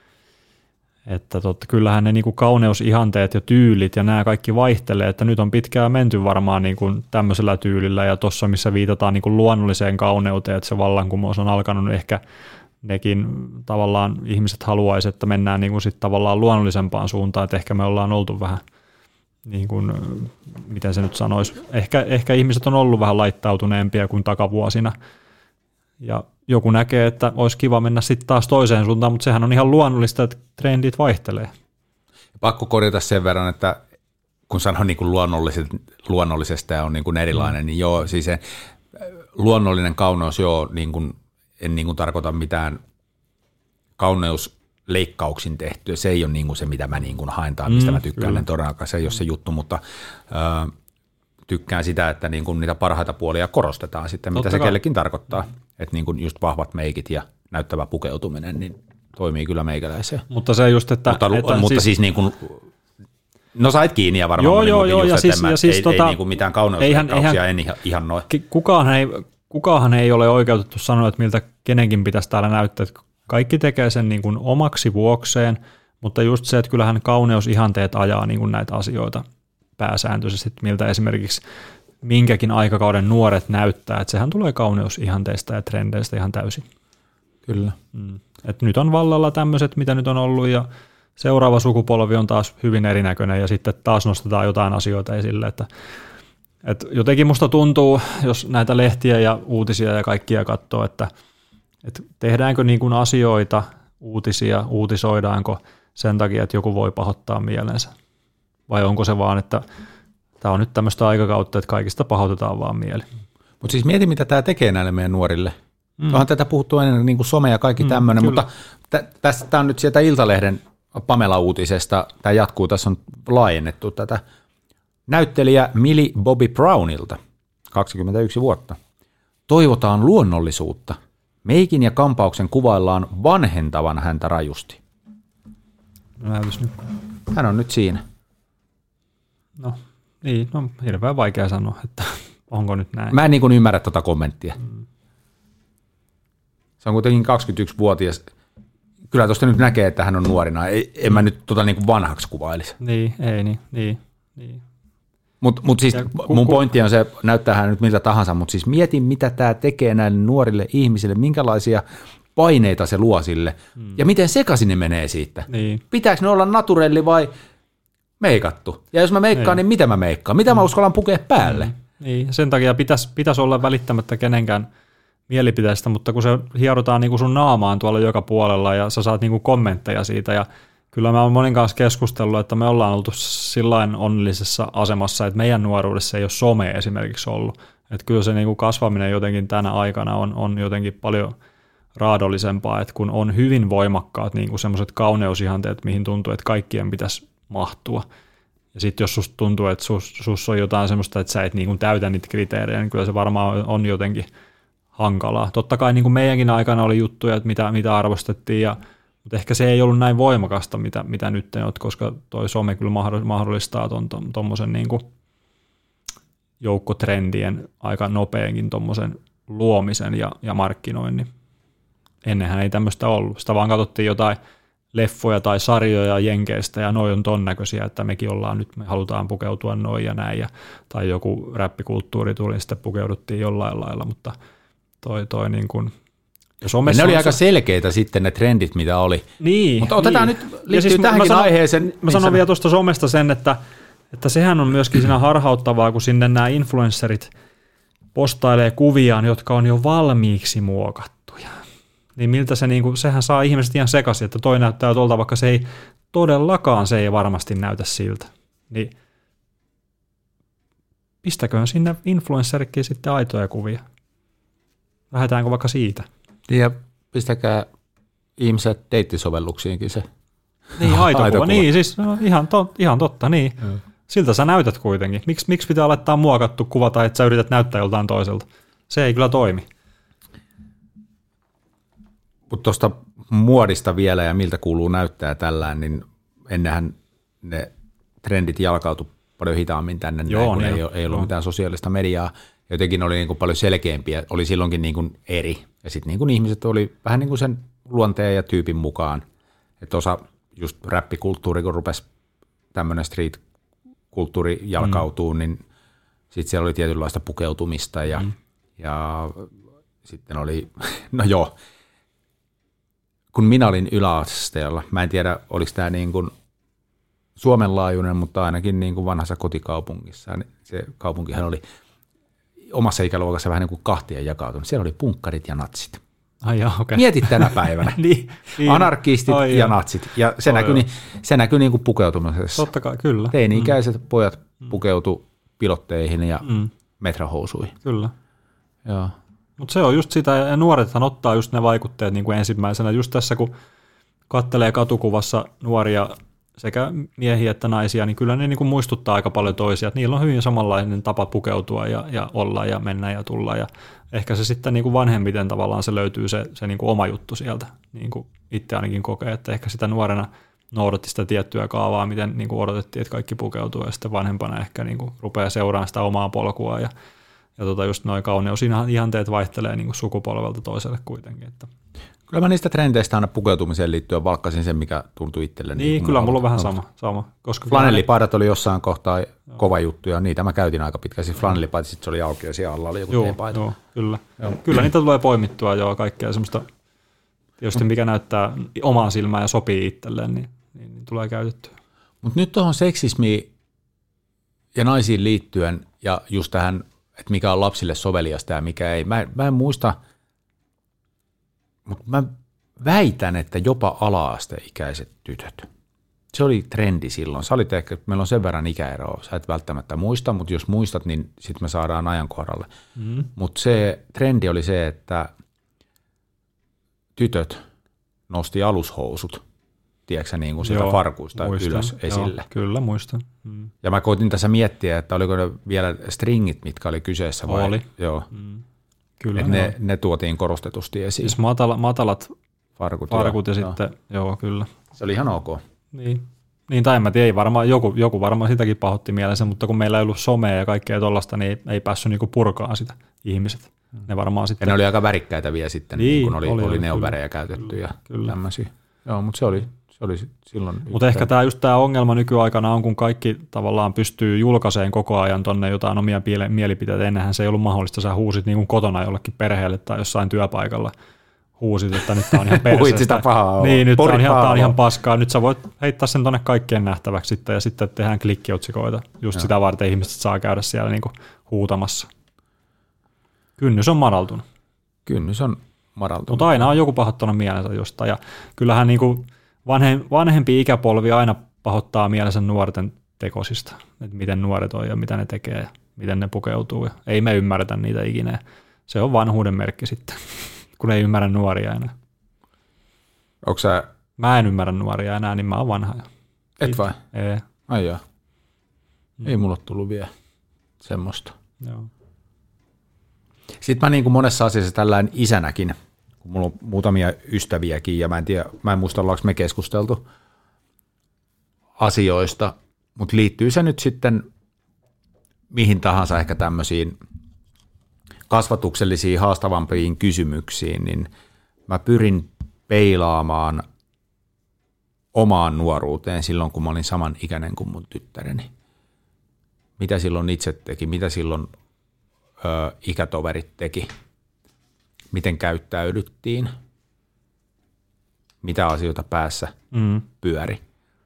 Että totta, kyllähän ne niin kuin kauneusihanteet ja tyylit ja nämä kaikki vaihtelee, että nyt on pitkään menty varmaan niin kuin tämmöisellä tyylillä ja tuossa, missä viitataan niin kuin luonnolliseen kauneuteen, että se vallankumous on alkanut, ehkä nekin tavallaan ihmiset haluaisi, että mennään niin kuin sit tavallaan luonnollisempaan suuntaan, että ehkä me ollaan oltu vähän, niin kuin, miten se nyt sanoisi, ehkä, ehkä ihmiset on ollut vähän laittautuneempia kuin takavuosina, ja joku näkee, että olisi kiva mennä sitten taas toiseen suuntaan, mutta sehän on ihan luonnollista, että trendit vaihtelee. Pakko korjata sen verran, että kun sanon niin kuin luonnollisesta ja on niin kuin erilainen, mm. niin joo, siis se luonnollinen kauneus, joo, niin kuin, en niin kuin tarkoita mitään kauneusleikkauksin tehtyä. Se ei ole niin kuin se, mitä mä niin kuin haen tai mistä mm, mä tykkään. Kyllä. Todellakaan se ei ole se juttu, mutta äh, tykkään sitä, että niin kuin niitä parhaita puolia korostetaan sitten, Totta mitä se kai. kellekin tarkoittaa. Että niin kuin just vahvat meikit ja näyttävä pukeutuminen, niin toimii kyllä meikäläiseen. Mutta se just, että... Mutta, että mutta siis, siis niin kuin... No sait kiinni ja varmaan joo, joo, joo, just, ja siis, mä, ja siis ei, tota, ei niin kuin mitään kauneusleikkauksia, en ihan, ihan noin. Kukaan ei, kukaan ei ole oikeutettu sanoa, että miltä kenenkin pitäisi täällä näyttää. Että kaikki tekee sen niin kuin omaksi vuokseen, mutta just se, että kyllähän kauneusihanteet ajaa niin kuin näitä asioita pääsääntöisesti, miltä esimerkiksi minkäkin aikakauden nuoret näyttää, että sehän tulee kauneusihanteista ja trendeistä ihan täysin. Kyllä. Mm. Et nyt on vallalla tämmöiset, mitä nyt on ollut, ja seuraava sukupolvi on taas hyvin erinäköinen, ja sitten taas nostetaan jotain asioita esille. Että, et jotenkin musta tuntuu, jos näitä lehtiä ja uutisia ja kaikkia katsoo, että, että tehdäänkö niin kuin asioita, uutisia, uutisoidaanko sen takia, että joku voi pahoittaa mielensä. Vai onko se vaan, että tämä on nyt tämmöistä aikakautta, että kaikista pahoitetaan vaan mieli. Mutta siis mieti, mitä tämä tekee näille meidän nuorille. Mm. Onhan tätä puhuttu ennen niin kuin some ja kaikki mm, tämmöinen, kyllä. mutta tämä on nyt sieltä Iltalehden Pamela-uutisesta, tämä jatkuu, tässä on laajennettu tätä. Näyttelijä Millie Bobby Brownilta, kaksikymmentäyksi vuotta. Toivotaan luonnollisuutta. Meikin ja kampauksen kuvaillaan vanhentavan häntä rajusti. No, nyt. Hän on nyt siinä. No, niin, no hirveän vaikea sanoa, että onko nyt näin. Mä en niin kuin ymmärrä tuota kommenttia. Mm. Se on kuitenkin kaksikymmentäyksivuotias. Kyllä tuosta nyt näkee, että hän on nuorina. Ei, en mä nyt tota niin kuin vanhaksi kuvailisi. Niin, ei niin, niin, niin. Mutta mut siis ku, mun pointti on se, näyttää hän nyt miltä tahansa, mutta siis mietin, mitä tämä tekee näille nuorille ihmisille, minkälaisia paineita se luo sille, mm. ja miten sekaisin ne menee siitä. Niin. Pitääkö ne olla naturelli vai meikattu? Ja jos mä meikkaan, niin, niin mitä mä meikkaan? Mitä mm. mä uskallan pukea päälle? Mm. Niin, sen takia pitäisi pitäis olla välittämättä kenenkään mielipiteestä, mutta kun se hierotaan niin kuin sun naamaan tuolla joka puolella ja sä saat niin kuin kommentteja siitä, ja kyllä mä oon monin kanssa keskustellut, että me ollaan oltu sillain onnellisessa asemassa, että meidän nuoruudessa ei ole some esimerkiksi ollut. Että kyllä se niin kuin kasvaminen jotenkin tänä aikana on, on jotenkin paljon raadollisempaa, että kun on hyvin voimakkaat niin kuin semmoiset kauneusihanteet, mihin tuntuu, että kaikkien pitäisi mahtua. Ja sitten jos susta tuntuu, että sus, sus on jotain semmoista, että sä et niin kuin täytä niitä kriteerejä, niin kyllä se varmaan on jotenkin hankalaa. Totta kai niin kuin meidänkin aikana oli juttuja, että mitä, mitä arvostettiin, ja, mutta ehkä se ei ollut näin voimakasta, mitä, mitä nyt on, koska toi some kyllä mahdollistaa tuommoisen niin kuin joukkotrendien aika nopeankin tuommoisen luomisen ja, ja markkinoinnin. Ennenhän ei tämmöistä ollut. Sitä vaan katsottiin jotain leffoja tai sarjoja Jenkeistä, ja noi on ton näköisiä, että mekin ollaan nyt, me halutaan pukeutua noin ja näin, ja, tai joku räppikulttuuri tuli, sitten pukeuduttiin jollain lailla, mutta toi, toi niin kuin Ne oli aika selkeitä sitten ne trendit, mitä oli. Niin. Mutta otetaan niin. nyt, liittyy siis tähänkin mä sanon, aiheeseen. Mä sanon vielä tuosta somesta sen, että, että sehän on myöskin siinä harhauttavaa, kun sinne nämä influencerit postailee kuviaan, jotka on jo valmiiksi muokattuja. Niin miltä se, niin kuin, sehän saa ihmiset ihan sekaisin, että toi näyttää tuolta, vaikka se ei todellakaan, se ei varmasti näytä siltä. Niin pistäköön sinne influencerikkiin sitten aitoja kuvia. Lähdetäänkö vaikka siitä? Ja pistäkää ihmiset deittisovelluksiinkin se. Niin, aito, aito kuva. Niin, siis no, ihan, to, ihan totta, niin. Mm. Siltä sä näytät kuitenkin. Miks, miksi pitää laittaa muokattu kuva tai että sä yrität näyttää joltain toiselta? Se ei kyllä toimi. Mutta tuosta muodista vielä ja miltä kuuluu näyttää tällään, niin ennenhän ne trendit jalkautu paljon hitaammin tänne, Joo, näin, kun niin, ei, ei ollut mitään sosiaalista mediaa. Jotenkin oli niin kuin paljon selkeämpiä, oli silloinkin niin kuin eri. Ja sitten niin kuin ihmiset oli vähän niin kuin sen luonteen ja tyypin mukaan. Että osa just räppikulttuuri, kun rupesi tämmöinen street-kulttuuri jalkautuu, mm. niin sitten siellä oli tietynlaista pukeutumista ja, mm. ja sitten oli, no joo, kun minä olin yläasteella, mä en tiedä oliko tämä niin kuin Suomen laajuinen, mutta ainakin niin kuin vanhassa kotikaupungissa, niin se kaupunkihan oli omassa ikäluokassa vähän niin kuin kahtia jakautunut. Siellä oli punkkarit ja natsit. Ai joo, okay. Mietit tänä päivänä. niin, niin. Anarkistit Ai ja joo. natsit. Ja se Ai näkyi, niin, se näkyi niin kuin pukeutumisessa. Totta kai, kyllä. Teini-ikäiset mm. pojat pukeutu pilotteihin ja mm. metrahousuihin. Kyllä. Joo. Mutta se on just sitä, ja nuorethan ottaa just ne vaikutteet niin kuin ensimmäisenä. Just tässä, kun kattelee katukuvassa nuoria sekä miehiä että naisia, niin kyllä ne niin kuin muistuttaa aika paljon toisia. Että niillä on hyvin samanlainen tapa pukeutua ja, ja olla ja mennä ja tulla. Ja ehkä se sitten niin kuin vanhemmiten tavallaan se löytyy se, se niin kuin oma juttu sieltä. Niin kuin itse ainakin kokee, että ehkä sitä nuorena noudatti sitä tiettyä kaavaa, miten niin kuin odotettiin, että kaikki pukeutuu. Ja sitten vanhempana ehkä niin kuin rupeaa seuraamaan sitä omaa polkua. Ja, ja tota just noin kauneusihanteet vaihtelee niin kuin sukupolvelta toiselle kuitenkin, että kyllä mä niistä trendeistä aina pukeutumiseen liittyen valkkasin sen, mikä tuntui itselleni. Niin, kyllä mulla on vähän sama. sama koska flanellipaidat oli jossain kohtaa joo. kova juttu, ja niitä mä käytin aika pitkään. Siis flanellipaidat, sitten se oli auki, ja siellä alla oli joku joo, teepaita. Joo, kyllä. Joo. Kyllä niitä tulee poimittua jo kaikkea semmoista, tietysti mikä näyttää omaan silmään ja sopii itselleen, niin, niin, niin tulee käytettyä. Mutta nyt tuohon seksismiin ja naisiin liittyen, ja just tähän, että mikä on lapsille soveliasta ja mikä ei. Mä, mä en muista, mutta mä väitän, että jopa ala-asteikäiset tytöt. Se oli trendi silloin. Sä olit ehkä, meillä on sen verran ikäeroa, sä et välttämättä muista, mutta jos muistat, niin sitten me saadaan ajankohdalle. Mm. Mutta se trendi oli se, että tytöt nosti alushousut, tiedätkö niin kuin sieltä joo, farkuista muistan, ylös esille. Joo, kyllä, muistan. Mm. Ja mä koitin tässä miettiä, että oliko ne vielä stringit, mitkä oli kyseessä vai? Oli. Joo. Mm. Kyllä, ne, ne tuotiin korostetusti esiin. Siis matala, matalat farkut, farkut ja joo. sitten, joo kyllä. Se oli ihan ok. Niin, niin tai en mä tiedä, varmaan, joku, joku varmaan sitäkin pahoitti mielensä, mutta kun meillä ei ollut somea ja kaikkea tollaista, niin ei, ei päässyt niinku purkaan sitä ihmiset. Ne varmaan sitten. Ja ne oli aika värikkäitä vielä sitten, niin, kun oli, oli, oli oli neonvärejä käytetty kyllä, ja kyllä. tämmöisiä. Joo, mutta se oli, se oli silloin. Mutta ehkä tämä just tämä ongelma nykyaikana on, kun kaikki tavallaan pystyy julkaiseen koko ajan tonne jotain omia mielipiteitä. Ennenhän se ei ollut mahdollista, sä huusit niin kuin kotona jollekin perheelle tai jossain työpaikalla. Huusit, että nyt tämä on ihan perseestä. Puhuit sitä pahaa. Niin, nyt tämä on, ihan, on ihan paskaa. Nyt sä voit heittää sen tonne kaikkien nähtäväksi sitten ja sitten tehdään klikkiotsikoita. Just ja. Sitä varten ihmiset saa käydä siellä niin kuin huutamassa. Kynnys on madaltunut. Kynnys on madaltunut. Mutta aina on joku pahoittanut mielensä jostain. Ja kyllähän niin kuin vanhempi ikäpolvi aina pahoittaa mielensä nuorten tekosista. Että miten nuoret on ja mitä ne tekee ja miten ne pukeutuu. Ja ei me ymmärretä niitä ikinä. Se on vanhuuden merkki sitten. Kun ei ymmärrä nuoria enää. Onko sä... Mä en ymmärrä nuoria enää, niin mä oon vanha. Et vai? Ei. Ai joo. Mm. Ei mulla tullut vielä semmoista. Joo. Sitten mä niin kuin monessa asiassa tällainen isänäkin, kun mulla on muutamia ystäviäkin, ja mä en tiedä, mä en muista, ollaanko me keskusteltu asioista, mutta liittyy se nyt sitten mihin tahansa ehkä tämmöisiin kasvatuksellisiin haastavampiin kysymyksiin, niin mä pyrin peilaamaan omaan nuoruuteen silloin, kun mä olin saman ikäinen kuin mun tyttäreni. Mitä silloin itse teki, mitä silloin ö, ikätoverit teki, miten käyttäydyttiin, mitä asioita päässä mm. pyöri,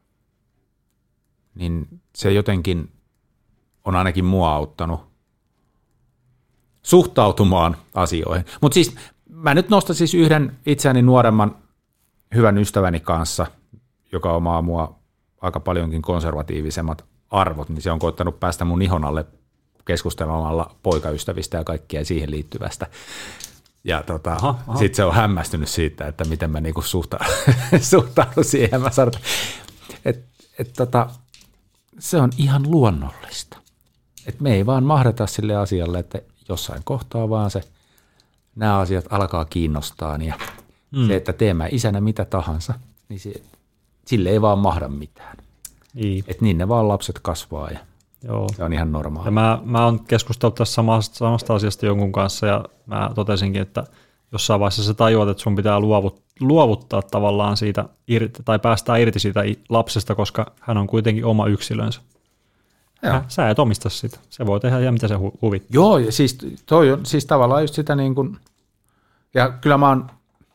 niin se jotenkin on ainakin mua auttanut suhtautumaan asioihin. Mutta siis mä nyt nostan siis yhden itseäni nuoremman hyvän ystäväni kanssa, joka omaa mua aika paljonkin konservatiivisemmat arvot, niin se on koittanut päästä mun ihon alle keskustelemalla poikaystävistä ja kaikkia siihen liittyvästä. Ja tota, sitten se on hämmästynyt siitä, että miten mä niinku suhtaudun, suhtaudun siihen. Mä sanon, että et tota, se on ihan luonnollista. Et me ei vaan mahdeta sille asialle, että jossain kohtaa vaan se, nämä asiat alkaa kiinnostaa. Ja mm. se, että teen mä isänä mitä tahansa, niin se, sille ei vaan mahda mitään. Että niin ne vaan lapset kasvaa ja Joo. se on ihan normaalia. Ja mä, mä oon keskustellut tässä samasta, samasta asiasta jonkun kanssa ja mä totesinkin, että jossain vaiheessa sä tajuat, että sun pitää luovut, luovuttaa tavallaan siitä irti, tai päästää irti siitä lapsesta, koska hän on kuitenkin oma yksilönsä. Hä, sä et omista sitä. Se voi tehdä ja mitä se hu- huvittaa. Joo, ja siis toi on siis tavallaan just sitä niin kuin, ja kyllä mä oon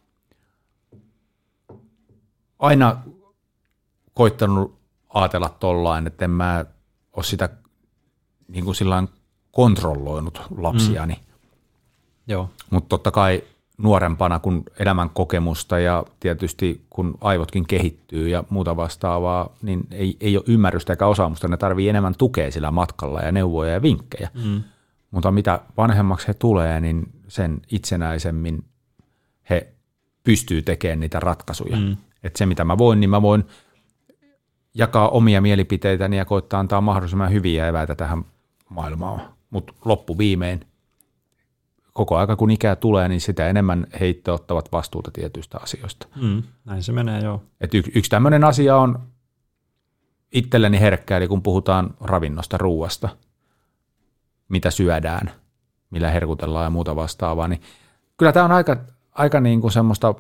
aina koittanut ajatella tollain, että en mä ole sitä niin kuin sillain kontrolloinut lapsiani. Mm. Joo. Mutta totta kai nuorempana, kun elämän kokemusta ja tietysti kun aivotkin kehittyy ja muuta vastaavaa, niin ei, ei ole ymmärrystä eikä osaamusta. Ne tarvii enemmän tukea sillä matkalla ja neuvoja ja vinkkejä. Mm. Mutta mitä vanhemmaksi he tulee, niin sen itsenäisemmin he pystyy tekemään niitä ratkaisuja. Mm. Että se, mitä mä voin, niin mä voin jakaa omia mielipiteitäni ja koittaa antaa mahdollisimman hyviä eväitä tähän maailmaan. Mutta loppuviimein, koko aika kun ikää tulee, niin sitä enemmän he itse ottavat vastuuta tietyistä asioista. Mm, näin se menee, joo. Et y- yksi tämmöinen asia on itselleni herkkä, eli kun puhutaan ravinnosta, ruuasta, mitä syödään, millä herkutellaan ja muuta vastaavaa, niin kyllä tämä on aika, aika niin kuin semmoista,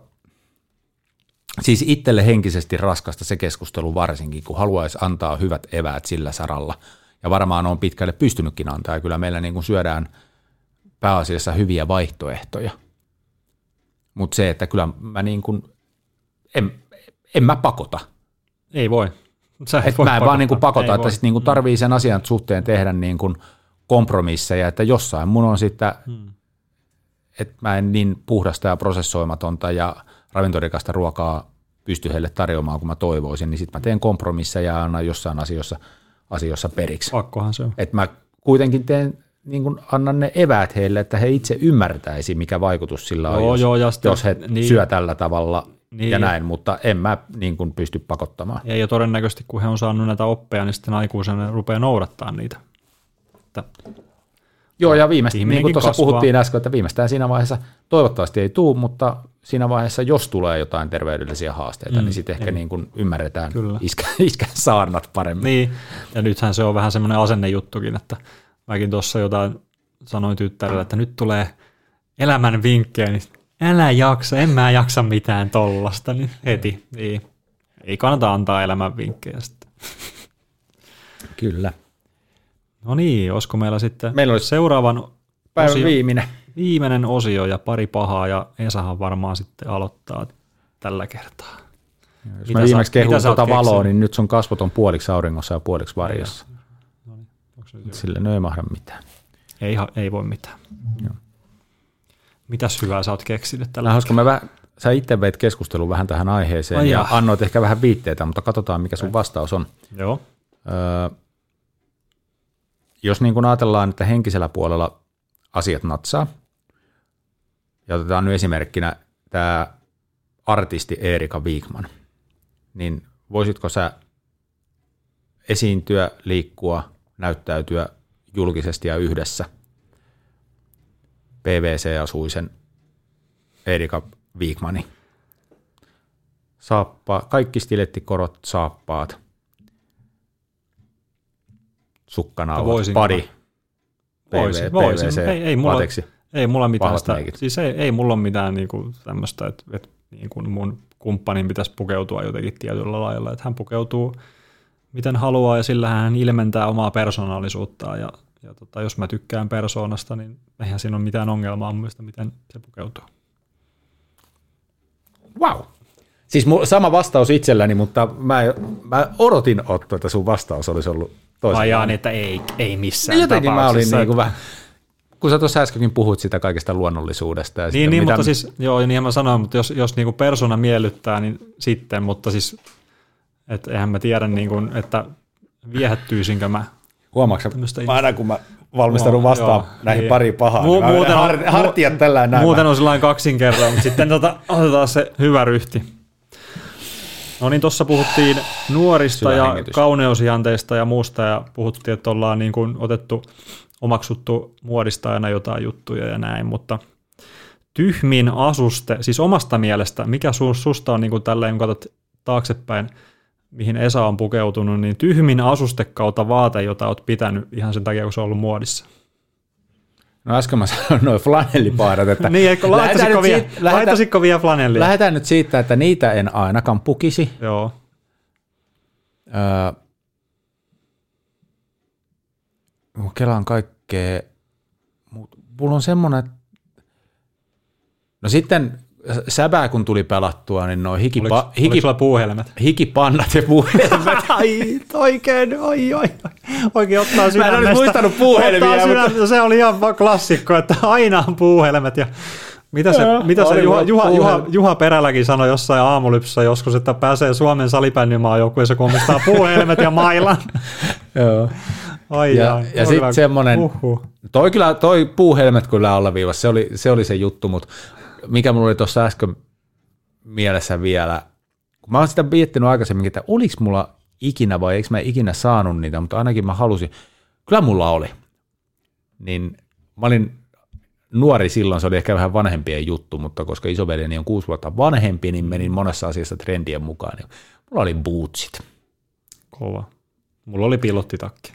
siis itselle henkisesti raskasta se keskustelu varsinkin, kun haluaisi antaa hyvät eväät sillä saralla. Ja varmaan on pitkälle pystynytkin antaa. Ja kyllä meillä niin kuin syödään pääasiassa hyviä vaihtoehtoja. Mutta se, että kyllä mä niin kuin, en, en mä pakota. Ei voi. Sä et et voi mä en pakottaa. vaan niin kuin pakota, Ei että voi. sit niin kuin tarvii sen asian suhteen tehdä niin kuin kompromisseja, että jossain mun on sitten, hmm. että mä en niin puhdasta ja prosessoimatonta ja ravintorikasta ruokaa pysty heille tarjoamaan, kun mä toivoisin, niin sitten mä teen kompromisseja ja annan jossain asioissa, asioissa periksi. Pakkohan se on. Että mä kuitenkin teen, niin kun annan ne eväät heille, että he itse ymmärtäisi, mikä vaikutus sillä on, joo, jos, joo, ja sitten, jos he niin, syö tällä tavalla niin, ja näin, mutta en mä niin kun pysty pakottamaan. Ei, ja todennäköisesti kun he on saanut näitä oppeja, niin sitten aikuisena rupeaa noudattaa niitä. Että Joo, ja viimeistään, niin kuin tuossa kasvaa. puhuttiin äsken, että viimeistään siinä vaiheessa, toivottavasti ei tule, mutta siinä vaiheessa, jos tulee jotain terveydellisiä haasteita, mm, niin sitten ehkä niin kuin ymmärretään iskä, iskän saarnat paremmin. Niin, ja nythän se on vähän semmoinen asennejuttukin, että mäkin tuossa jotain sanoin tyttärelle, että nyt tulee elämän vinkkejä, niin älä jaksa, en mä jaksa mitään tollasta, niin heti, niin. Ei kannata antaa elämän vinkkejä sitten. Kyllä. No niin, olisiko meillä sitten meillä olisi seuraavan päivän osio, viimeinen. viimeinen osio ja pari pahaa, ja Esahan varmaan sitten aloittaa tällä kertaa. Jos mä viimeksi kehun tuota valoa, niin nyt sun kasvot on puoliksi auringossa ja puoliksi varjossa. No niin. Sille ne ei mahda mitään. Ei, ei voi mitään. Joo. Mitäs hyvää sä oot keksinyt tällä hetkellä? Mä vähän, sä itse veit keskustelun vähän tähän aiheeseen Ai ja jaa. annoit ehkä vähän viitteitä, mutta katsotaan mikä sun vastaus on. Joo. Öö, jos niin kuin ajatellaan, että henkisellä puolella asiat natsaa, ja otetaan nyt esimerkkinä tämä artisti Erika Wigman, niin voisitko sä esiintyä, liikkua, näyttäytyä julkisesti ja yhdessä P V C-asuisen Erika Wigmanin? Saappa, kaikki stilettikorot, saappaat, sukkanauhat, padi, voisin, voisin. Ei, ei, mulla, ei mulla mitään sitä, siis ei, ei mulla ole mitään niinku tämmöistä, että, että niinku mun kumppanin pitäisi pukeutua jotenkin tietyllä lailla, että hän pukeutuu miten haluaa ja sillä hän ilmentää omaa persoonallisuuttaan ja, ja tota, jos mä tykkään persoonasta, niin eihän siinä ole mitään ongelmaa mun mielestä, miten se pukeutuu. Wow. Siis sama vastaus itselläni, mutta mä, mä odotin, Otto, että sun vastaus olisi ollut toisenlainen. Ai jaa, niin, että ei, ei missään jotenkin tapauksessa. Mä olin niin kuin vähän, kun sä tuossa äskenkin puhuit sitä kaikesta luonnollisuudesta. Ja niin, niin mitä... mutta siis, joo, niin mä sanoin, mutta jos, jos niin kuin persona miellyttää, niin sitten, mutta siis, että eihän mä tiedä, niin kuin, että viehättyisinkö mä. Huomaatko, aina kun mä valmistanut vastaan joo, näihin niin. pariin pahaan, Mu- niin muuten har- hartiat mu- tällä näin. Muuten on sellainen kaksinkerroin, mutta sitten tota, otetaan se hyvä ryhti. No niin, tuossa puhuttiin nuorista ja kauneusihanteista ja muusta, ja puhuttiin, että ollaan niin kuin otettu, omaksuttu muodista aina jotain juttuja ja näin, mutta tyhmin asuste, siis omasta mielestä, mikä susta on niin kuin tälleen, kun katsot taaksepäin, mihin Esa on pukeutunut, niin tyhmin asuste kautta vaate, jota olet pitänyt ihan sen takia, kun se on ollut muodissa. No äsken mä sanoin noin flanellipaidat, että niin, eikö, laittaisitko, vielä, siitä, laittaisitko vielä flanellia? Lähdetään nyt siitä, että niitä en ainakaan pukisi. Joo. Öö, kelaan kaikkea. Mulla on semmoinen, no sitten säbää kun tuli pelattua, niin noin hikipa- oliko, hiki, oliko sulla puuhelmet? Hikipannat ja puuhelmet. ai, oikein, oi, oi, oikein ottaa sydämestä. Mä en olisi muistanut puuhelmiä. Mutta... Se oli ihan klassikko, että aina on puuhelmet. Ja mitä se, ja, mitä se Juha, Juha, Juha, Juha Peräläkin sanoi jossain aamulypsyssä joskus, että pääsee Suomen salibändimaajoukkueeseen, kun omistaa puuhelmet ja mailan. Joo. Ai, ja ai, ja sitten semmoinen, uhuh. toi, kyllä, toi puuhelmet kyllä allaviivassa, se oli, se oli se juttu, mutta mikä mulla oli tuossa äsken mielessä vielä, kun mä oon sitä miettinyt aikaisemminkin, että oliko mulla ikinä vai eikö mä ikinä saanut niitä, mutta ainakin mä halusin, kyllä mulla oli. Niin mä olin nuori silloin, se oli ehkä vähän vanhempien juttu, mutta koska isoveljeni on kuusi vuotta vanhempi, niin menin monessa asiassa trendien mukaan. Niin mulla oli bootsit. Kova. Mulla oli pilottitakki.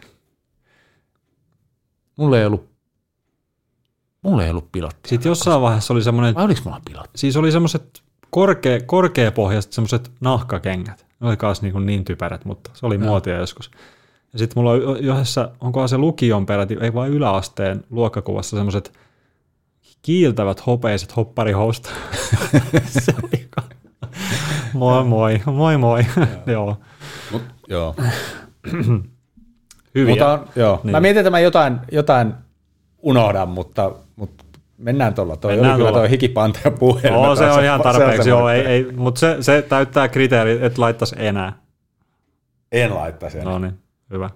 Mulla ei ollut Mulla ei ollut pilottia. Sitten jossain vaiheessa oli semmoinen... Vai oliko mulla pilotti? Siis oli semmoiset korkea, korkeapohjaiset semmoiset nahkakengät. Ne oli kanssa niin, niin typerät, mutta se oli no. muotia joskus. Ja sitten mulla on yhdessä, onkohan se lukion peräti, ei vaan yläasteen luokkakuvassa semmoiset kiiltävät hopeiset hopparihousut. Se oli moi moi, moi moi. Joo. Mut, joo. Hyviä. Mutta, joo. Niin. Mä mietin, että mä jotain, jotain unohdan, mutta, mutta mennään tuolla. Toi mennään oli kyllä tuo hikipanta ja puuhelmet. No, se on ihan tarpeeksi, joo, ei, ei, mutta se, se täyttää kriteerit, että laittaisi enää. En laittaisi enää. No niin, hyvä.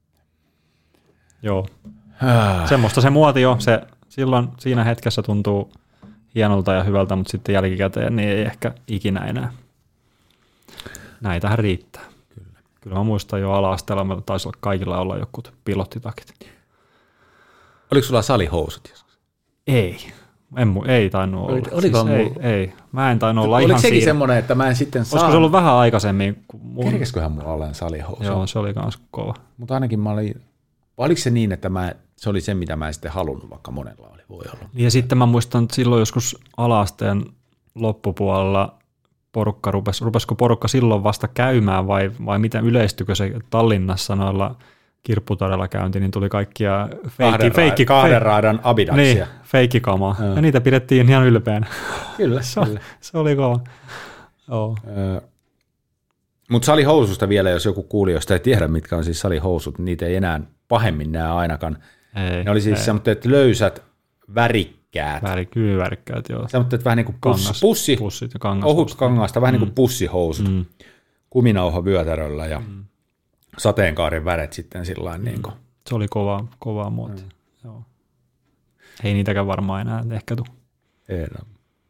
Joo. Semmoista se muoti on. Se silloin siinä hetkessä tuntuu hienolta ja hyvältä, mutta sitten jälkikäteen niin ei ehkä ikinä enää. Näitähän riittää. Kyllä. Kyllä mä muistan jo ala-asteella, mutta taisi olla kaikilla olla jokut pilottitakit. Oliko sulla salihousut joskus? Ei. En, ei tainnut olla. Oliko siis ei, ei. Mä en tainnut olla ihan sekin siinä. semmoinen, että mä en sitten saa... Olisiko se ollut vähän aikaisemmin? Mun... Kerkesiköhän mulla olen salihousu? Joo, se oli kans kova. Mutta ainakin mä olin... Oliko se niin, että mä, se oli se, mitä mä en sitten halunnut, vaikka monella oli? Voi olla. Ja sitten mä muistan, että silloin joskus ala-asteen loppupuolella porukka rupesi, rupesiko porukka silloin vasta käymään vai, vai miten yleistykö se Tallinnassa noilla kirpputorilla käynti, niin tuli kaikkia feikki, feikki, kahden raidan abidaksia. Niin, feikkikamaa. Ja. ja niitä pidettiin ihan ylpeänä. Kyllä, se, kyllä. Se oli kova. Oh. Mutta salihoususta vielä, jos joku kuulijoista ei tiedä, mitkä on siis salihousut, niitä ei enää pahemmin näe ainakaan. Ei, ne oli siis semmoiset löysät, värikkäät. Väri, kyllä värikkäät, joo. Semmoiset vähän niin kuin pussi, pussi pussit ja kangashousut. Ohut kangasta, vähän mm. niin kuin pussihousut. Mm. Kuminauha vyötäröllä ja mm. sateenkaarin väret sitten sillain. Mm. Niin kuin. Se oli kovaa, kovaa muotia. Mm. Joo. Ei niitäkään varmaan enää ehkä tule. Ei, no.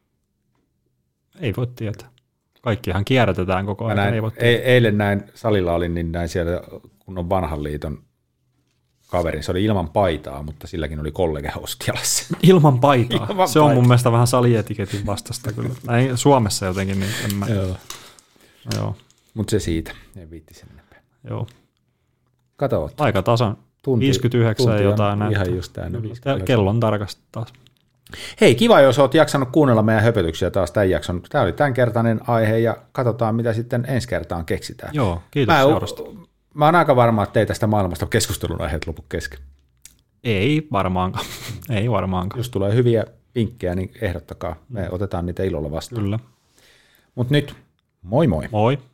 Ei voi tietää. Kaikkihan kierrätetään koko ajan. Näin, ei voi e- eilen näin salilla olin, niin näin siellä, kun on vanhan liiton kaverin, se oli ilman paitaa, mutta silläkin oli kollegehousut jalassa. Ilman paitaa? Ilman se paitaa. On mun mielestä vähän salietiketin vastasta kyllä. Näin Suomessa jotenkin, niin en mä... Joo. Joo. Mutta se siitä, en viitti sen enempää. Joo. Kato. Aika tasan. Tunti, viisikymmentäyhdeksän tunti jotain näyttää. Ihan just täynnä. Kellon tarkasti taas. Hei, kiva, jos olet jaksanut kuunnella meidän höpötyksiä taas tämän jakson. Tämä oli tämänkertainen aihe ja katsotaan, mitä sitten ensi kertaan keksitään. Joo, kiitos mä, seurasta. Mä oon aika varma, että ei tästä maailmasta keskustelun aiheet lopu kesken. Ei varmaankaan. Ei varmaankaan. Jos tulee hyviä vinkkejä, niin ehdottakaa. Me otetaan niitä ilolla vastaan. Kyllä. Mutta nyt, moi moi. Moi.